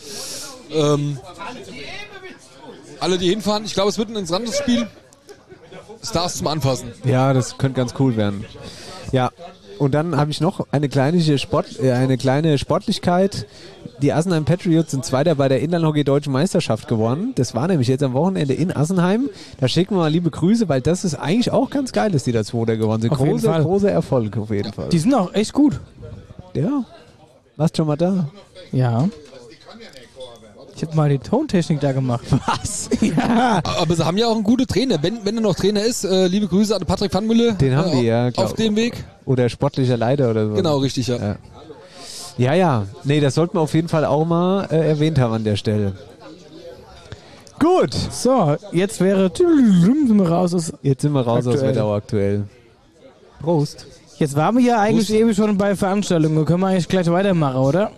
Speaker 10: Alle, die hinfahren, ich glaube, es wird ein interessantes Spiel. Stars zum Anfassen.
Speaker 4: Ja, das könnte ganz cool werden. Ja, und dann habe ich noch eine kleine Sportlichkeit. Die Assenheim Patriots sind Zweiter bei der Inlandhockey-Deutschen Meisterschaft geworden. Das war nämlich jetzt am Wochenende in Assenheim. Da schicken wir mal liebe Grüße, weil das ist eigentlich auch ganz geil, dass die da Zweiter geworden sind. Großer Erfolg auf jeden Fall.
Speaker 5: Die sind auch echt gut.
Speaker 4: Ja, warst schon mal da?
Speaker 5: Ja. Ich habe mal die Tontechnik da gemacht.
Speaker 4: Was?
Speaker 5: Ja.
Speaker 10: Aber sie haben ja auch einen guten Trainer. Wenn er noch Trainer ist, liebe Grüße an Patrick van Mülle.
Speaker 4: Den haben die ja,
Speaker 10: auf dem Weg.
Speaker 4: Oder sportlicher Leiter oder so.
Speaker 10: Genau, richtig, ja.
Speaker 4: Ja. Nee, das sollten wir auf jeden Fall auch mal erwähnt haben an der Stelle. Gut.
Speaker 5: So, jetzt sind wir raus aus
Speaker 4: Wetterau aktuell. Prost.
Speaker 5: Jetzt waren wir ja eigentlich eben schon bei Veranstaltungen. Können wir eigentlich gleich weitermachen, oder?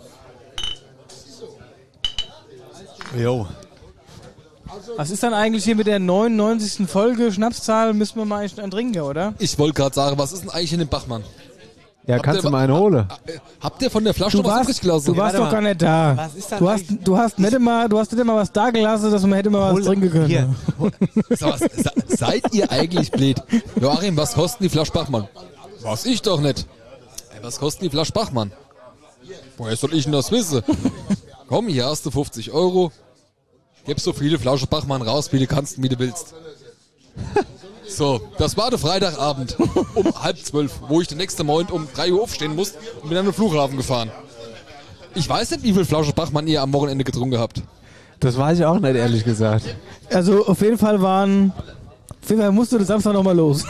Speaker 4: Jo.
Speaker 5: Was ist dann eigentlich hier mit der 99. Folge Schnapszahl? Müssen wir mal eigentlich einen trinken, oder?
Speaker 10: Ich wollte gerade sagen, was ist denn eigentlich in dem Bachmann?
Speaker 4: Ja, kannst du mal einen holen?
Speaker 10: Habt ihr von der Flasche was übrig gelassen?
Speaker 5: Du warst doch gar nicht da.
Speaker 4: Was ist
Speaker 5: Du hast nicht immer was da gelassen, dass man hätte mal was trinken können.
Speaker 4: Hier.
Speaker 10: Seid ihr eigentlich blöd? Joachim, was kosten die Flasche Bachmann? Was ich doch nicht. Was kosten die Flasche Bachmann? Woher soll ich denn das wissen? Komm, hier hast du 50 €. Gib so viele Flaschen Bachmann raus, wie du kannst, wie du willst. So, das war der Freitagabend um 11:30, wo ich den nächsten Morgen um 3 Uhr aufstehen musste und bin an den Flughafen gefahren. Ich weiß nicht, wie viel Flaschen Bachmann ihr am Wochenende getrunken habt.
Speaker 4: Das weiß ich auch nicht, ehrlich gesagt.
Speaker 5: Also auf jeden Fall musst du das Samstag nochmal los.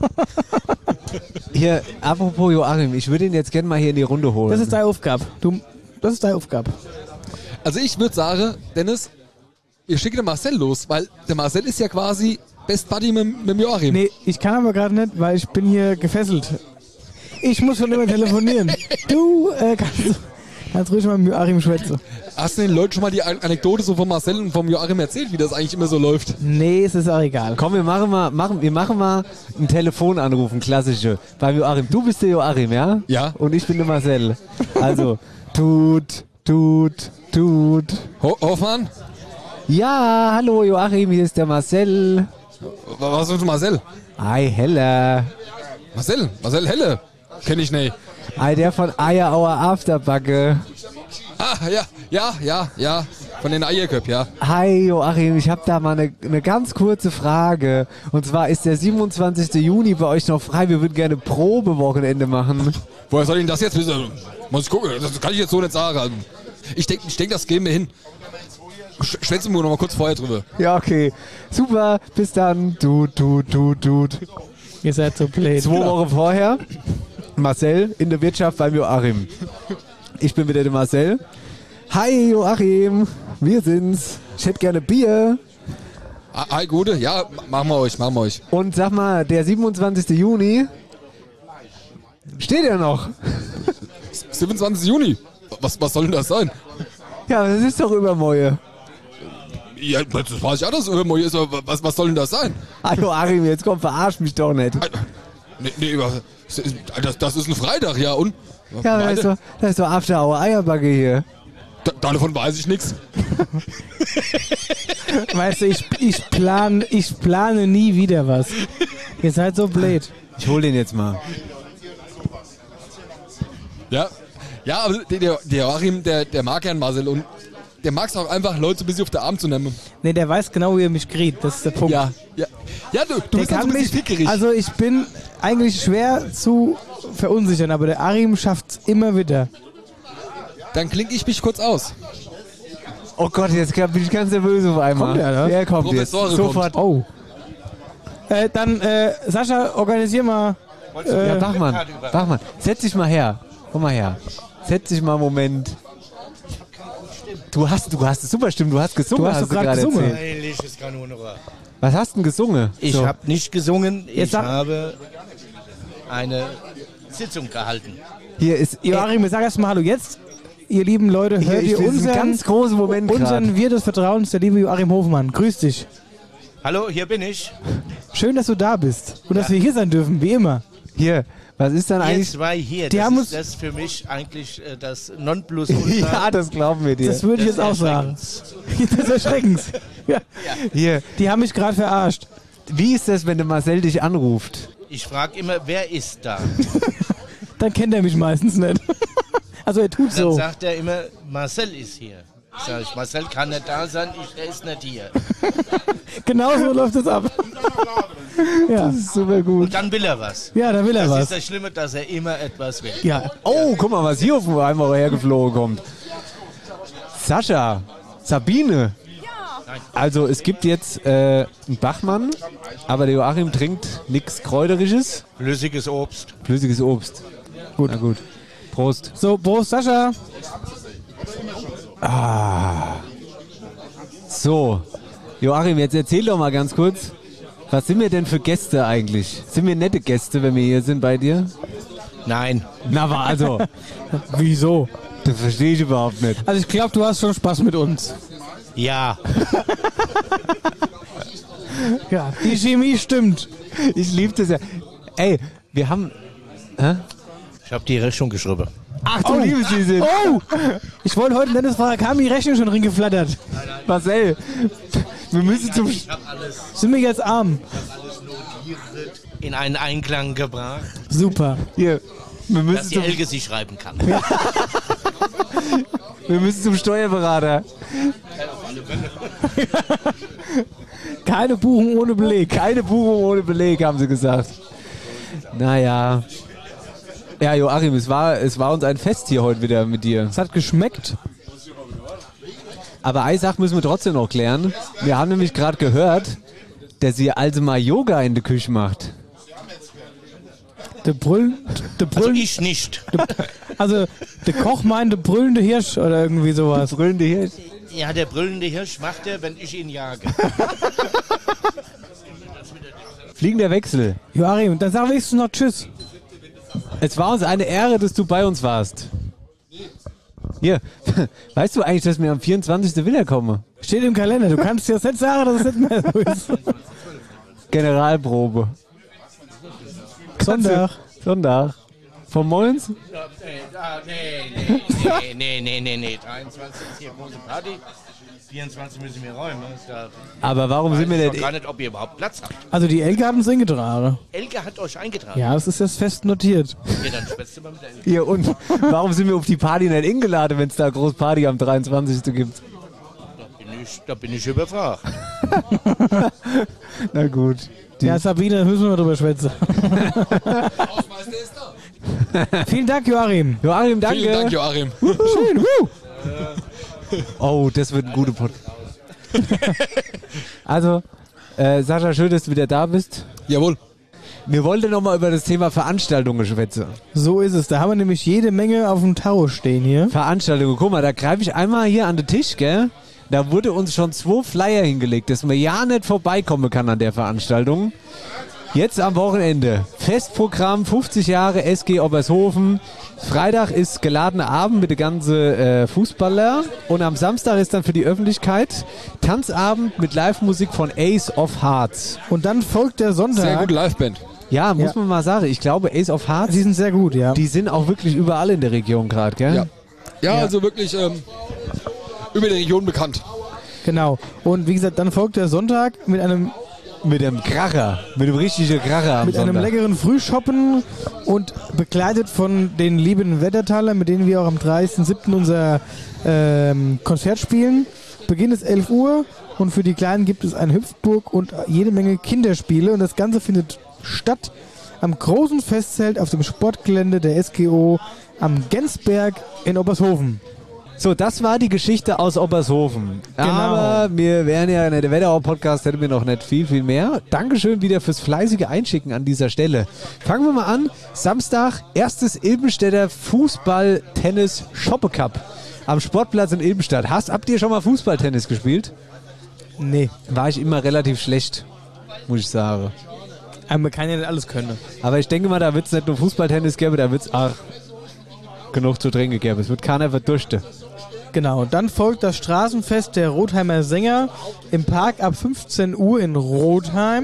Speaker 4: Hier, apropos Joachim, ich würde ihn jetzt gerne mal hier in die Runde holen.
Speaker 5: Das ist deine Aufgabe. Das ist deine Aufgabe.
Speaker 10: Also ich würde sagen, Dennis, wir schicken den Marcel los, weil der Marcel ist ja quasi Best Buddy mit dem Joachim.
Speaker 5: Nee, ich kann aber gerade nicht, weil ich bin hier gefesselt. Ich muss schon immer telefonieren. Du kannst ruhig mal mit Joachim schwätzen.
Speaker 10: Hast du den Leuten schon mal die Anekdote so von Marcel und vom Joachim erzählt, wie das eigentlich immer so läuft?
Speaker 5: Nee, es ist auch egal.
Speaker 4: Komm, wir machen mal einen Telefonanruf, einen klassischen. Beim Joachim. Du bist der Joachim, ja?
Speaker 10: Ja.
Speaker 4: Und ich bin der Marcel. Also, tut.
Speaker 10: Hoffmann?
Speaker 4: Ja, hallo Joachim, hier ist der Marcel.
Speaker 10: Was ist Marcel?
Speaker 4: Hi, Helle.
Speaker 10: Marcel Helle. Kenn ich nicht.
Speaker 4: Hi, der von Eierauer Afterbacke.
Speaker 10: Ah, ja. Von den Eierköp, ja.
Speaker 4: Hi Joachim, ich habe da mal eine ganz kurze Frage. Und zwar ist der 27. Juni bei euch noch frei. Wir würden gerne Probewochenende machen.
Speaker 10: Woher soll ich denn das jetzt wissen? Muss ich gucken, das kann ich jetzt so nicht sagen. Ich denk, das gehen wir hin. Schwätzen wir noch mal kurz vorher drüber.
Speaker 4: Ja, okay. Super, bis dann. Tut.
Speaker 5: Ihr seid so blöd.
Speaker 4: 2 Wochen vorher, Marcel in der Wirtschaft beim Joachim. Ich bin wieder der Marcel. Hi Joachim, wir sind's. Ich hätte gerne Bier.
Speaker 10: Hi, Gute, ja, machen wir euch.
Speaker 4: Und sag mal, der 27. Juni, steht ja noch.
Speaker 10: 27. Juni? Was soll denn das sein?
Speaker 4: Ja, das ist doch übermorgen.
Speaker 10: Ja, das weiß ich auch, dass es übermorgen ist, aber was soll denn das sein?
Speaker 4: Ah, Joachim, jetzt komm, verarsch mich doch nicht.
Speaker 10: Nee, das ist ein Freitag, ja, und?
Speaker 4: Ja, da ist doch After Hour Eierbacke hier.
Speaker 10: Davon weiß ich nichts.
Speaker 5: Weißt du, ich plane nie wieder was. Ihr seid so blöd.
Speaker 4: Ich hol den jetzt mal.
Speaker 10: Ja, aber der Joachim, der mag ja einen Marcel und der mag es auch einfach, Leute ein bisschen auf den Arm zu nehmen.
Speaker 5: Nee, der weiß genau, wie er mich kriegt. Das ist der Punkt.
Speaker 10: Ja, du bist dann so ein bisschen fickerig.
Speaker 5: Also ich bin eigentlich schwer zu verunsichern, aber der Arim schafft's immer wieder.
Speaker 10: Dann klinge ich mich kurz aus.
Speaker 4: Oh Gott, jetzt bin ich ganz nervös auf einmal.
Speaker 5: Kommt der, ne?
Speaker 4: Der kommt jetzt. Sofort.
Speaker 5: Oh. Dann, Sascha, organisier mal.
Speaker 4: Ja, Bachmann, setz dich mal her. Komm mal her. Setz dich mal einen Moment. Du hast es super stimmt, du hast gesungen.
Speaker 5: Du hast doch gerade gesungen.
Speaker 13: Heiliges Kanonenrohr.
Speaker 4: Was hast du denn gesungen?
Speaker 13: Ich
Speaker 4: So.
Speaker 13: habe nicht gesungen,
Speaker 5: Jetzt
Speaker 13: ich
Speaker 5: sag-
Speaker 13: habe eine Sitzung gehalten.
Speaker 4: Hier ist
Speaker 5: Joachim, sag erst mal Hallo jetzt. Ihr lieben Leute, hört ihr
Speaker 4: das ist ein
Speaker 5: unseren,
Speaker 4: ganz großen Moment
Speaker 5: unseren
Speaker 4: grad.
Speaker 5: Wir des Vertrauens, der liebe Joachim Hofmann. Grüß dich.
Speaker 13: Hallo, hier bin ich.
Speaker 5: Schön, dass du da bist und dass wir hier sein dürfen, wie immer.
Speaker 4: Hier, was ist dann
Speaker 13: Ihr
Speaker 4: eigentlich?
Speaker 13: zwei hier,
Speaker 5: Die
Speaker 13: das
Speaker 5: haben
Speaker 13: ist
Speaker 5: uns-
Speaker 13: das für mich eigentlich das Nonplusultra.
Speaker 4: Ja, das glauben wir dir.
Speaker 5: Das würde ich
Speaker 13: des
Speaker 5: jetzt auch sagen.
Speaker 13: Erschreckens.
Speaker 5: Des Erschreckens. Ja.
Speaker 4: Hier,
Speaker 5: Die haben mich gerade verarscht.
Speaker 4: wie ist das, wenn der Marcel dich anruft?
Speaker 13: Ich frage immer, wer ist da?
Speaker 5: Dann kennt er mich meistens nicht. Also er tut
Speaker 13: Dann
Speaker 5: so.
Speaker 13: sagt er immer, Marcel ist hier. Sag ich, Marcel kann nicht da sein, der ist nicht hier.
Speaker 5: Genau so läuft es ab. Ja.
Speaker 4: Das ist super gut.
Speaker 13: Und dann will er was.
Speaker 5: Ja, da will er
Speaker 13: Das
Speaker 5: was.
Speaker 13: ist das Schlimme, dass er immer etwas will.
Speaker 5: Ja.
Speaker 4: Oh, guck mal, was hier auf einmal hergeflogen kommt. Sascha, Sabine. Also es gibt jetzt einen Bachmann, aber der Joachim trinkt nichts Kräuterisches.
Speaker 13: Flüssiges Obst.
Speaker 4: Flüssiges Obst. Gut. Na gut. Prost.
Speaker 5: So, Prost, Sascha.
Speaker 4: So, Joachim, jetzt erzähl doch mal ganz kurz, was sind wir denn für Gäste eigentlich? Sind wir nette Gäste, wenn wir hier sind bei dir?
Speaker 13: Nein.
Speaker 4: Na, aber also,
Speaker 5: Wieso?
Speaker 4: das verstehe ich überhaupt nicht.
Speaker 5: Also ich glaube, du hast schon Spaß mit uns.
Speaker 13: Ja.
Speaker 5: Ja, die Chemie stimmt.
Speaker 4: Ich liebe das ja. Ey, wir haben... Hä?
Speaker 13: Ich habe die Rechnung geschrieben.
Speaker 4: Ach du liebes sie sind.
Speaker 5: Oh! Ich wollte heute Dennis fragen, kam die Rechnung schon drin geflattert?
Speaker 4: Marcel, wir müssen zum...
Speaker 13: Ich habe alles
Speaker 5: Sind wir jetzt arm?
Speaker 13: notiert, in einen Einklang gebracht,
Speaker 5: Super.
Speaker 4: Hier, wir
Speaker 13: dass
Speaker 4: müssen
Speaker 13: die
Speaker 4: zum,
Speaker 13: Elke sie schreiben kann.
Speaker 4: wir müssen zum Steuerberater.
Speaker 5: Keine Buchung ohne Beleg.
Speaker 4: Keine Buchung ohne Beleg, haben sie gesagt. Naja. Ja, Joachim, es war uns ein Fest hier heute wieder mit dir.
Speaker 5: Es hat geschmeckt.
Speaker 4: Aber eine Sache müssen wir trotzdem noch klären. Wir haben nämlich gerade gehört, dass ihr also mal Yoga in der Küche macht.
Speaker 5: Der
Speaker 13: Also ich nicht.
Speaker 5: Also der Koch meint der brüllende Hirsch oder irgendwie sowas.
Speaker 4: Brüllende Hirsch.
Speaker 13: Ja, der brüllende Hirsch macht er, wenn ich ihn jage.
Speaker 4: Fliegender Wechsel.
Speaker 5: Joachim, dann sag wenigstens noch Tschüss.
Speaker 4: Es war uns eine Ehre, dass du bei uns warst. Hier, weißt du eigentlich, dass wir am 24. wiederkommen?
Speaker 5: Steht im Kalender. Du kannst dir das nicht sagen, dass es nicht mehr so ist.
Speaker 4: Generalprobe.
Speaker 5: Sonntag.
Speaker 4: Sonntag. Vom Moins?
Speaker 13: Nee. 23 ist hier große Party. 24 müssen wir räumen.
Speaker 4: Aber warum sind wir
Speaker 13: Ich weiß
Speaker 4: denn...
Speaker 13: doch gar nicht, ob ihr überhaupt Platz habt.
Speaker 5: Also die Elke hat uns eingetragen.
Speaker 13: Elke hat euch eingetragen.
Speaker 5: Ja, das ist jetzt fest notiert.
Speaker 13: Ja, dann schwätzt du mal mit der Elke.
Speaker 4: Hier, und warum sind wir auf die Party nicht eingeladen, wenn es da eine große Party am 23. gibt?
Speaker 13: Da bin ich überfragt.
Speaker 4: Na gut.
Speaker 5: Ja, Sabine, da müssen wir mal drüber schwätzen. Vielen Dank, Joachim.
Speaker 4: Joachim, danke.
Speaker 10: Vielen Dank, Joachim.
Speaker 5: Schön.
Speaker 4: Oh, das wird ein guter Podcast. Also, Sascha, schön, dass du wieder da bist.
Speaker 10: Jawohl.
Speaker 4: Wir wollten noch mal über das Thema Veranstaltungen schwätzen.
Speaker 5: So ist es. Da haben wir nämlich jede Menge auf dem Tarot stehen hier.
Speaker 4: Veranstaltungen, guck mal, da greife ich einmal hier an den Tisch, gell? Da wurde uns schon 2 Flyer hingelegt, dass man ja nicht vorbeikommen kann an der Veranstaltung. Jetzt am Wochenende. Festprogramm 50 Jahre SG Obershofen. Freitag ist geladener Abend mit den ganzen Fußballer. Und am Samstag ist dann für die Öffentlichkeit Tanzabend mit Live-Musik von Ace of Hearts.
Speaker 5: Und dann folgt der Sonntag.
Speaker 10: Sehr gute Liveband.
Speaker 4: Ja, muss man mal sagen. Ich glaube, Ace of Hearts,
Speaker 5: Die sind sehr gut, ja.
Speaker 4: die sind auch wirklich überall in der Region gerade, gell?
Speaker 10: Ja. Ja, also wirklich über die Region bekannt.
Speaker 5: Genau. Und wie gesagt, dann folgt der Sonntag mit einem
Speaker 4: Mit einem Kracher. Mit einem richtigen Kracher am
Speaker 5: mit einem
Speaker 4: Sonntag.
Speaker 5: leckeren Frühschoppen und begleitet von den lieben Wettertaler, mit denen wir auch am 30.07. unser Konzert spielen. Beginn ist 11 Uhr und für die Kleinen gibt es eine Hüpfburg und jede Menge Kinderspiele und das Ganze findet statt am großen Festzelt auf dem Sportgelände der SGO am Gensberg in Obershofen.
Speaker 4: So, das war die Geschichte aus Obershofen.
Speaker 5: Genau.
Speaker 4: Aber wir wären ja, der Wetterau-Podcast hätten wir noch nicht viel mehr. Dankeschön wieder fürs fleißige Einschicken an dieser Stelle. Fangen wir mal an. Samstag, erstes Ilbenstädter Fußball-Tennis-Shoppe-Cup. am Sportplatz in Ilbenstadt. Habt ihr schon mal Fußballtennis gespielt?
Speaker 5: Nee.
Speaker 4: War ich immer relativ schlecht, muss ich sagen.
Speaker 5: Aber man kann ja nicht alles können.
Speaker 4: Aber ich denke mal, da wird es nicht nur Fußballtennis geben, da wird es auch genug zu trinken geben. Es wird keiner verdursten.
Speaker 5: Genau, dann folgt das Straßenfest der Rotheimer Sänger im Park ab 15 Uhr in Rotheim.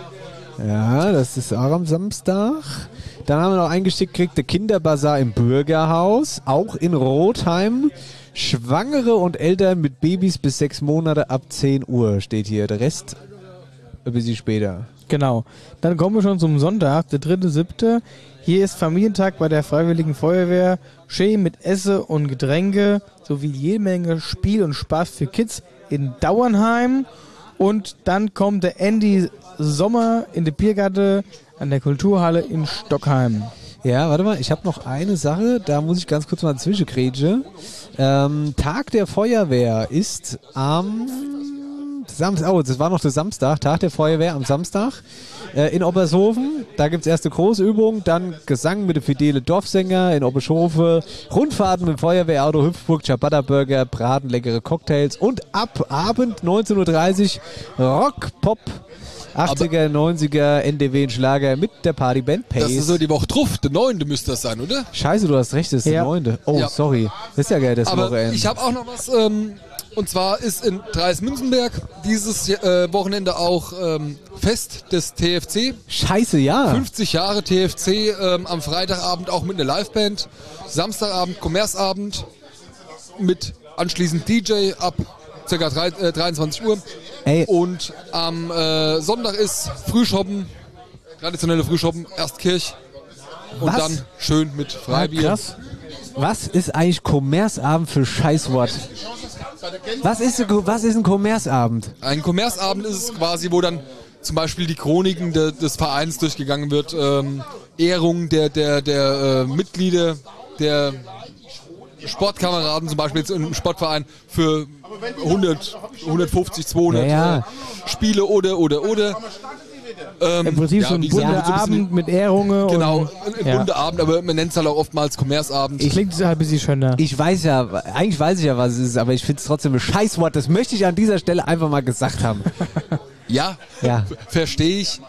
Speaker 4: Ja, das ist auch am Samstag. Dann haben wir noch eingeschickt gekriegt, der Kinderbazar im Bürgerhaus, auch in Rotheim. Schwangere und Eltern mit Babys bis 6 Monate ab 10 Uhr steht hier. Der Rest ein bisschen später.
Speaker 5: Genau. Dann kommen wir schon zum Sonntag, der 3.7. Hier ist Familientag bei der Freiwilligen Feuerwehr. Schön mit Esse und Getränke sowie jede Menge Spiel und Spaß für Kids in Dauernheim. Und dann kommt der Andy Sommer in der Biergarten an der Kulturhalle in Stockheim.
Speaker 4: Ja, warte mal, ich habe noch eine Sache, da muss ich ganz kurz mal zwischengrätschen. Tag der Feuerwehr ist am Samstag, das war noch der Samstag, Tag der Feuerwehr am Samstag in Obershofen. Da gibt es erste Großübung, dann Gesang mit dem Fidele Dorfsänger in Obershofen, Rundfahrten mit dem Feuerwehrauto, Hüpfburg, Ciabatta Burger, Braten, leckere Cocktails und ab Abend 19.30 Uhr Rock, Pop, 80er, 90er, NDW und Schlager mit der Partyband Pace.
Speaker 10: Das ist so die Woche drauf, der 9. müsste das sein, oder?
Speaker 4: Scheiße, du hast recht, das ist der 9. Oh,
Speaker 10: Ja.
Speaker 4: sorry. Das ist ja geil, das
Speaker 10: Aber
Speaker 4: Wochenende.
Speaker 10: ich habe auch noch was, und zwar ist in Dreis-Münzenberg dieses Wochenende auch Fest des TFC.
Speaker 4: Scheiße, ja.
Speaker 10: 50 Jahre TFC, am Freitagabend auch mit einer Liveband. Samstagabend Kommerzabend mit anschließend DJ ab ca. 23 Uhr.
Speaker 4: Ey.
Speaker 10: Und am Sonntag ist Frühschoppen, traditionelle Frühschoppen, Erstkirch. Und
Speaker 4: Was?
Speaker 10: dann schön mit Freibier.
Speaker 4: Krass. Was ist eigentlich Kommerzabend für Scheißwort? Was ist ein Kommerzabend?
Speaker 10: Ein Kommerzabend ist es quasi, wo dann zum Beispiel die Chroniken des Vereins durchgegangen wird, Ehrung der Mitglieder, der Sportkameraden, zum Beispiel jetzt im Sportverein für 100, 150, 200
Speaker 4: Ja.
Speaker 10: Spiele oder.
Speaker 5: Im Prinzip so ein
Speaker 10: wie gesagt,
Speaker 5: bunter
Speaker 10: so ein bisschen-
Speaker 5: Abend mit Ehrungen.
Speaker 10: Genau,
Speaker 5: und,
Speaker 10: ein bunter Abend, aber man nennt es halt auch oftmals Kommerzabend.
Speaker 5: Klingt halt ein bisschen schöner.
Speaker 4: Ich weiß ja, eigentlich weiß ich ja, was es ist, aber ich finde es trotzdem ein Scheißwort. Das möchte ich an dieser Stelle einfach mal gesagt haben.
Speaker 10: Ja,
Speaker 4: Ja.
Speaker 10: verstehe ich.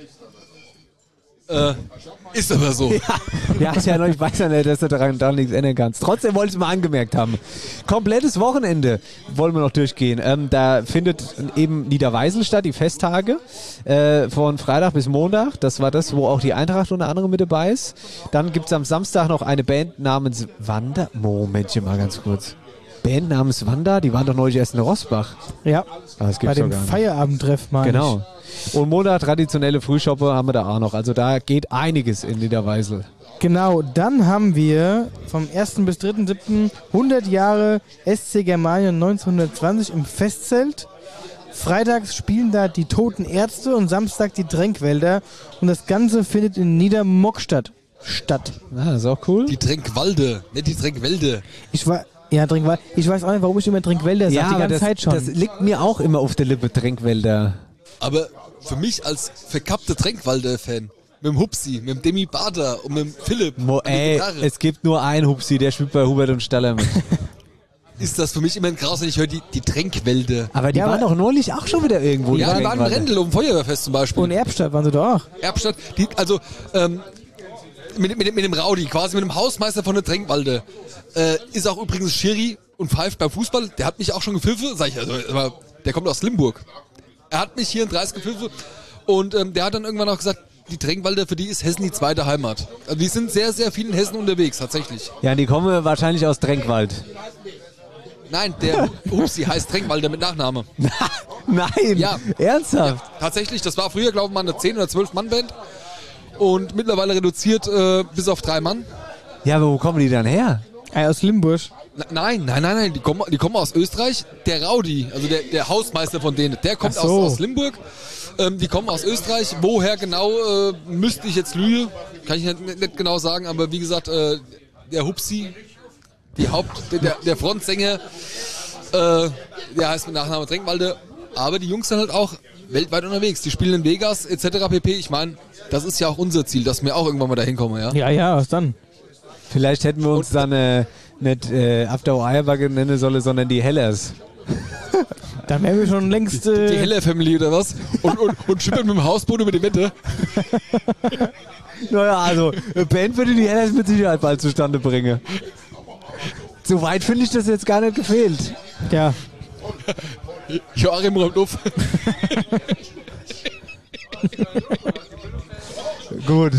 Speaker 10: Ist aber so.
Speaker 4: Ja, ich weiß ja nicht, dass du daran nichts ändern kannst. Trotzdem wollte ich es mal angemerkt haben. Komplettes Wochenende wollen wir noch durchgehen. Da findet eben Niederweisel statt, die Festtage von Freitag bis Montag. Das war das, wo auch die Eintracht unter anderem mit dabei ist. Dann gibt es am Samstag noch eine Band namens Wanda. Momentchen mal ganz kurz. Band namens Wanda, die waren doch neulich erst in Rosbach.
Speaker 5: Ja,
Speaker 4: Das
Speaker 5: bei
Speaker 4: gibt's
Speaker 5: dem
Speaker 4: doch gar nicht.
Speaker 5: Feierabendtreff meine
Speaker 4: Genau. Und Montag traditionelle Frühschoppe haben wir da auch noch. Also da geht einiges in Niederweisel.
Speaker 5: ich. Genau, dann haben wir vom 1. bis 3.7. 100 Jahre SC Germanien 1920 im Festzelt. Freitags spielen da die Toten Ärzte und Samstag die Tränkwälder. Und das Ganze findet in Niedermockstadt statt.
Speaker 4: Ah, das ist auch cool.
Speaker 10: Die Tränkwalde, nicht die Tränkwälde.
Speaker 5: Tränkwälder. Ich weiß auch nicht, warum ich immer Tränkwälder sage, die
Speaker 4: aber
Speaker 5: ganze Zeit schon.
Speaker 4: das liegt mir auch immer auf der Lippe, Tränkwälder.
Speaker 10: Aber für mich als verkappter Tränkwalder-Fan, mit dem Hupsi, mit dem Demi Bader und mit dem Philipp, an der
Speaker 4: Ey,
Speaker 10: Gitarre,
Speaker 4: es gibt nur einen Hupsi, der spielt bei Hubert und Staller mit.
Speaker 10: ist das für mich immer ein Graus, wenn ich höre die Tränkwälde.
Speaker 4: Aber die waren doch neulich auch schon wieder irgendwo.
Speaker 10: Ja, die
Speaker 4: die
Speaker 10: waren in
Speaker 4: Tränkwälder.
Speaker 10: Rendel um Feuerwehrfest zum Beispiel.
Speaker 5: Und Erbstadt waren sie doch auch.
Speaker 10: Erbstadt, mit dem Raudi, quasi mit dem Hausmeister von der Tränkwalde, ist auch übrigens Schiri und pfeift beim Fußball. Der hat mich auch schon gepfiffen, sag ich, also, aber der kommt aus Limburg. Er hat mich hier in 30 gepfiffen und der hat dann irgendwann auch gesagt, die Tränkwalder, für die ist Hessen die zweite Heimat. Also die sind sehr, sehr viel in Hessen unterwegs, tatsächlich.
Speaker 4: Ja, die kommen wahrscheinlich aus Tränkwald.
Speaker 10: Nein, der Hupsi heißt Tränkwalder mit Nachname.
Speaker 4: Nein,
Speaker 10: Ja.
Speaker 4: ernsthaft?
Speaker 10: Tatsächlich, das war früher, glaube ich, mal eine 10- oder 12-Mann-Band und mittlerweile reduziert bis auf 3 Mann.
Speaker 4: Ja, aber wo kommen die dann her?
Speaker 5: Aus Limburg.
Speaker 10: Nein, die kommen aus Österreich. Der Raudi, also der Hausmeister von denen, der kommt
Speaker 5: Ach so.
Speaker 10: aus Limburg. Die kommen aus Österreich. Woher genau, müsste ich jetzt lügen. Kann ich nicht genau sagen, aber wie gesagt, der Hupsi, der Frontsänger, der heißt mit Nachname Tränkwalde. Aber die Jungs sind halt auch weltweit unterwegs. Die spielen in Vegas etc. pp. Ich meine, das ist ja auch unser Ziel, dass wir auch irgendwann mal da hinkommen, ja?
Speaker 5: Ja, was dann?
Speaker 4: Vielleicht hätten wir uns dann nicht After Hour Eierbacke nennen solle, sondern die Hellers.
Speaker 5: Da wären wir schon längst...
Speaker 10: Die Heller Family oder was? Und schippern mit dem Hausboot über die Wette.
Speaker 4: Naja, also Band würde die Hellers mit Sicherheit bald zustande bringen. So weit finde ich das jetzt gar nicht gefehlt.
Speaker 5: Ja.
Speaker 10: Joachim räumt auf.
Speaker 4: Gut.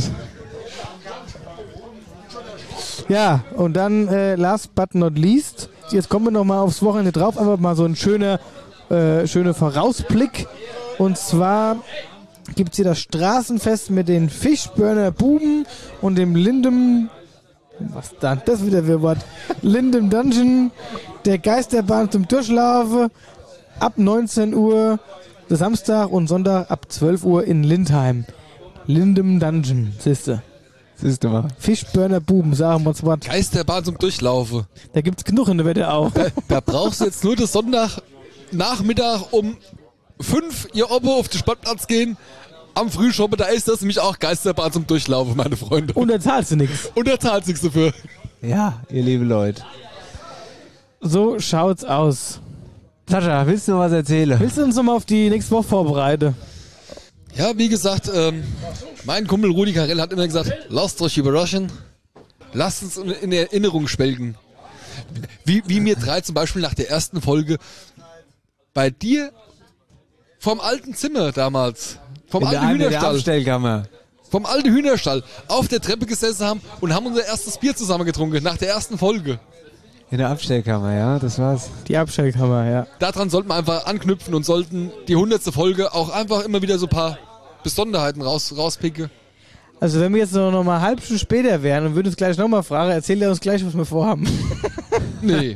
Speaker 5: Ja, und dann last but not least, jetzt kommen wir nochmal aufs Wochenende drauf, einfach mal so ein schöner Vorausblick. Und zwar gibt es hier das Straßenfest mit den Fischburner Buben und dem Lindem... Was dann? Das ist wieder für Wort. Lindem Dungeon, der Geisterbahn zum Durchlaufen, ab 19 Uhr Samstag und Sonntag ab 12 Uhr in Lindheim. Lindem Dungeon, siehste
Speaker 4: mal.
Speaker 5: Fischburner Buben, sagen wir uns was.
Speaker 10: Geisterbahn zum Durchlaufen.
Speaker 5: Da gibt's genug in der Wette auch.
Speaker 10: Da brauchst du jetzt nur das Sonntagnachmittag um 5 hier oben auf den Sportplatz gehen. Am Frühschoppen, da ist das nämlich auch Geisterbahn zum Durchlaufen, meine Freunde.
Speaker 5: Und da zahlst du nichts.
Speaker 10: Und da zahlst du nichts dafür.
Speaker 4: Ja, ihr liebe Leute.
Speaker 5: So schaut's aus.
Speaker 4: Sascha, willst du noch was erzählen?
Speaker 5: Willst du uns noch mal auf die nächste Woche vorbereiten?
Speaker 10: Ja, wie gesagt, mein Kumpel Rudi Carell hat immer gesagt, lasst euch überraschen, lasst uns in Erinnerung schwelgen. Wie wir drei zum Beispiel nach der ersten Folge bei dir vom alten Zimmer damals, vom alten Hühnerstall, vom alten Hühnerstall auf der Treppe gesessen haben und haben unser erstes Bier zusammen getrunken, nach der ersten Folge.
Speaker 4: In der Abstellkammer, ja, das war's.
Speaker 5: Die Abstellkammer, ja.
Speaker 10: Daran sollten wir einfach anknüpfen und sollten die 100. Folge auch einfach immer wieder so ein paar Besonderheiten rauspicken.
Speaker 5: Also wenn wir jetzt noch mal eine halbe Stunde später wären und würden uns gleich nochmal fragen, erzählt er uns gleich, was wir vorhaben.
Speaker 10: Nee.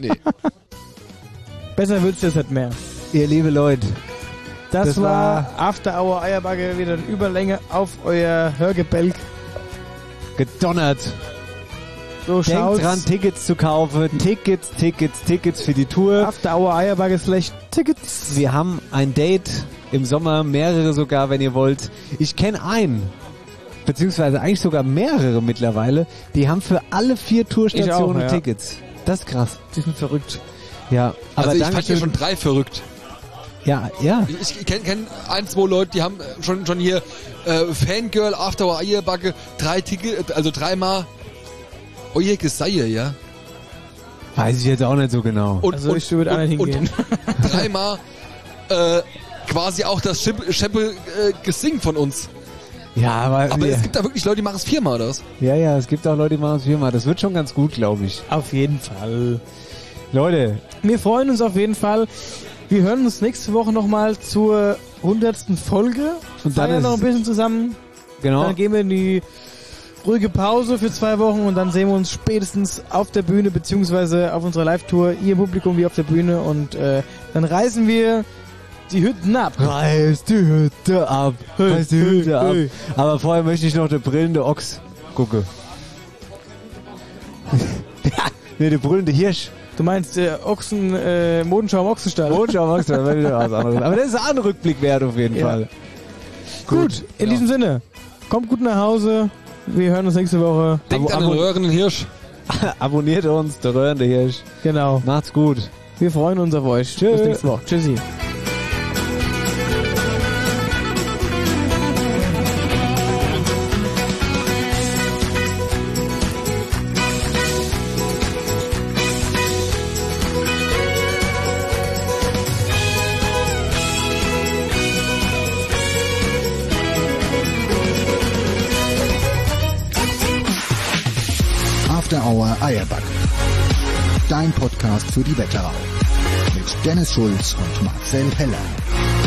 Speaker 5: Besser wird's jetzt nicht mehr.
Speaker 4: Ihr liebe Leute.
Speaker 5: Das war After Hour Eierbacke, wieder in Überlänge auf euer Hörgebälk.
Speaker 4: Gedonnert.
Speaker 5: So
Speaker 4: denkt dran, Tickets zu kaufen. Tickets für die Tour.
Speaker 5: After Hour Eierbacke / Tickets.
Speaker 4: Wir haben ein Date im Sommer, mehrere sogar, wenn ihr wollt. Ich kenne einen, beziehungsweise eigentlich sogar mehrere mittlerweile, die haben für alle 4 Tourstationen Tickets. Das ist krass.
Speaker 5: Die sind verrückt.
Speaker 4: Ja, aber
Speaker 10: also ich fand ja schon 3 verrückt.
Speaker 4: Ja.
Speaker 10: Ich kenn 1, 2 Leute, die haben schon hier Fangirl, After Hour Eierbacke, 3 Tickets, also 3-mal Euer Geseier, ja?
Speaker 4: Weiß ich jetzt auch nicht so genau.
Speaker 5: Ich würde auch nicht hingehen.
Speaker 10: Und 3-mal quasi auch das Scheppe Gesing von uns.
Speaker 4: Ja, aber
Speaker 10: es gibt da wirklich Leute, die machen es 4-mal, oder was?
Speaker 4: Ja, es gibt auch Leute, die machen es 4-mal. Das wird schon ganz gut, glaube ich.
Speaker 5: Auf jeden Fall.
Speaker 4: Leute.
Speaker 5: Wir freuen uns auf jeden Fall. Wir hören uns nächste Woche nochmal zur 100. Folge.
Speaker 4: Und dann
Speaker 5: feiern noch ein bisschen zusammen.
Speaker 4: Genau.
Speaker 5: Dann gehen wir in die ruhige Pause für 2 Wochen und dann sehen wir uns spätestens auf der Bühne beziehungsweise auf unserer Live-Tour, ihr Publikum wie auf der Bühne und dann reißen wir die Hütten ab.
Speaker 4: Reißt die Hütte ab. Reißt die Hütte ab. Aber vorher möchte ich noch der brüllende Ochs gucken. Nee, der brüllende Hirsch.
Speaker 5: Du meinst Modenschau am Ochsenstall?
Speaker 4: Modenschau am Ochsenstall, aber das ist ein Rückblick wert auf jeden Fall.
Speaker 5: Gut, in diesem Sinne, kommt gut nach Hause. Wir hören uns nächste Woche.
Speaker 10: Denkt an den röhrenden Hirsch.
Speaker 4: Abonniert uns, der röhrende Hirsch.
Speaker 5: Genau.
Speaker 4: Macht's gut.
Speaker 5: Wir freuen uns auf euch.
Speaker 4: Tschüss.
Speaker 5: Bis nächste Woche. Tschüssi.
Speaker 3: After Hour Eierbacke. Dein Podcast für die Wetterau. Mit Dennis Schulz und Marcel Heller.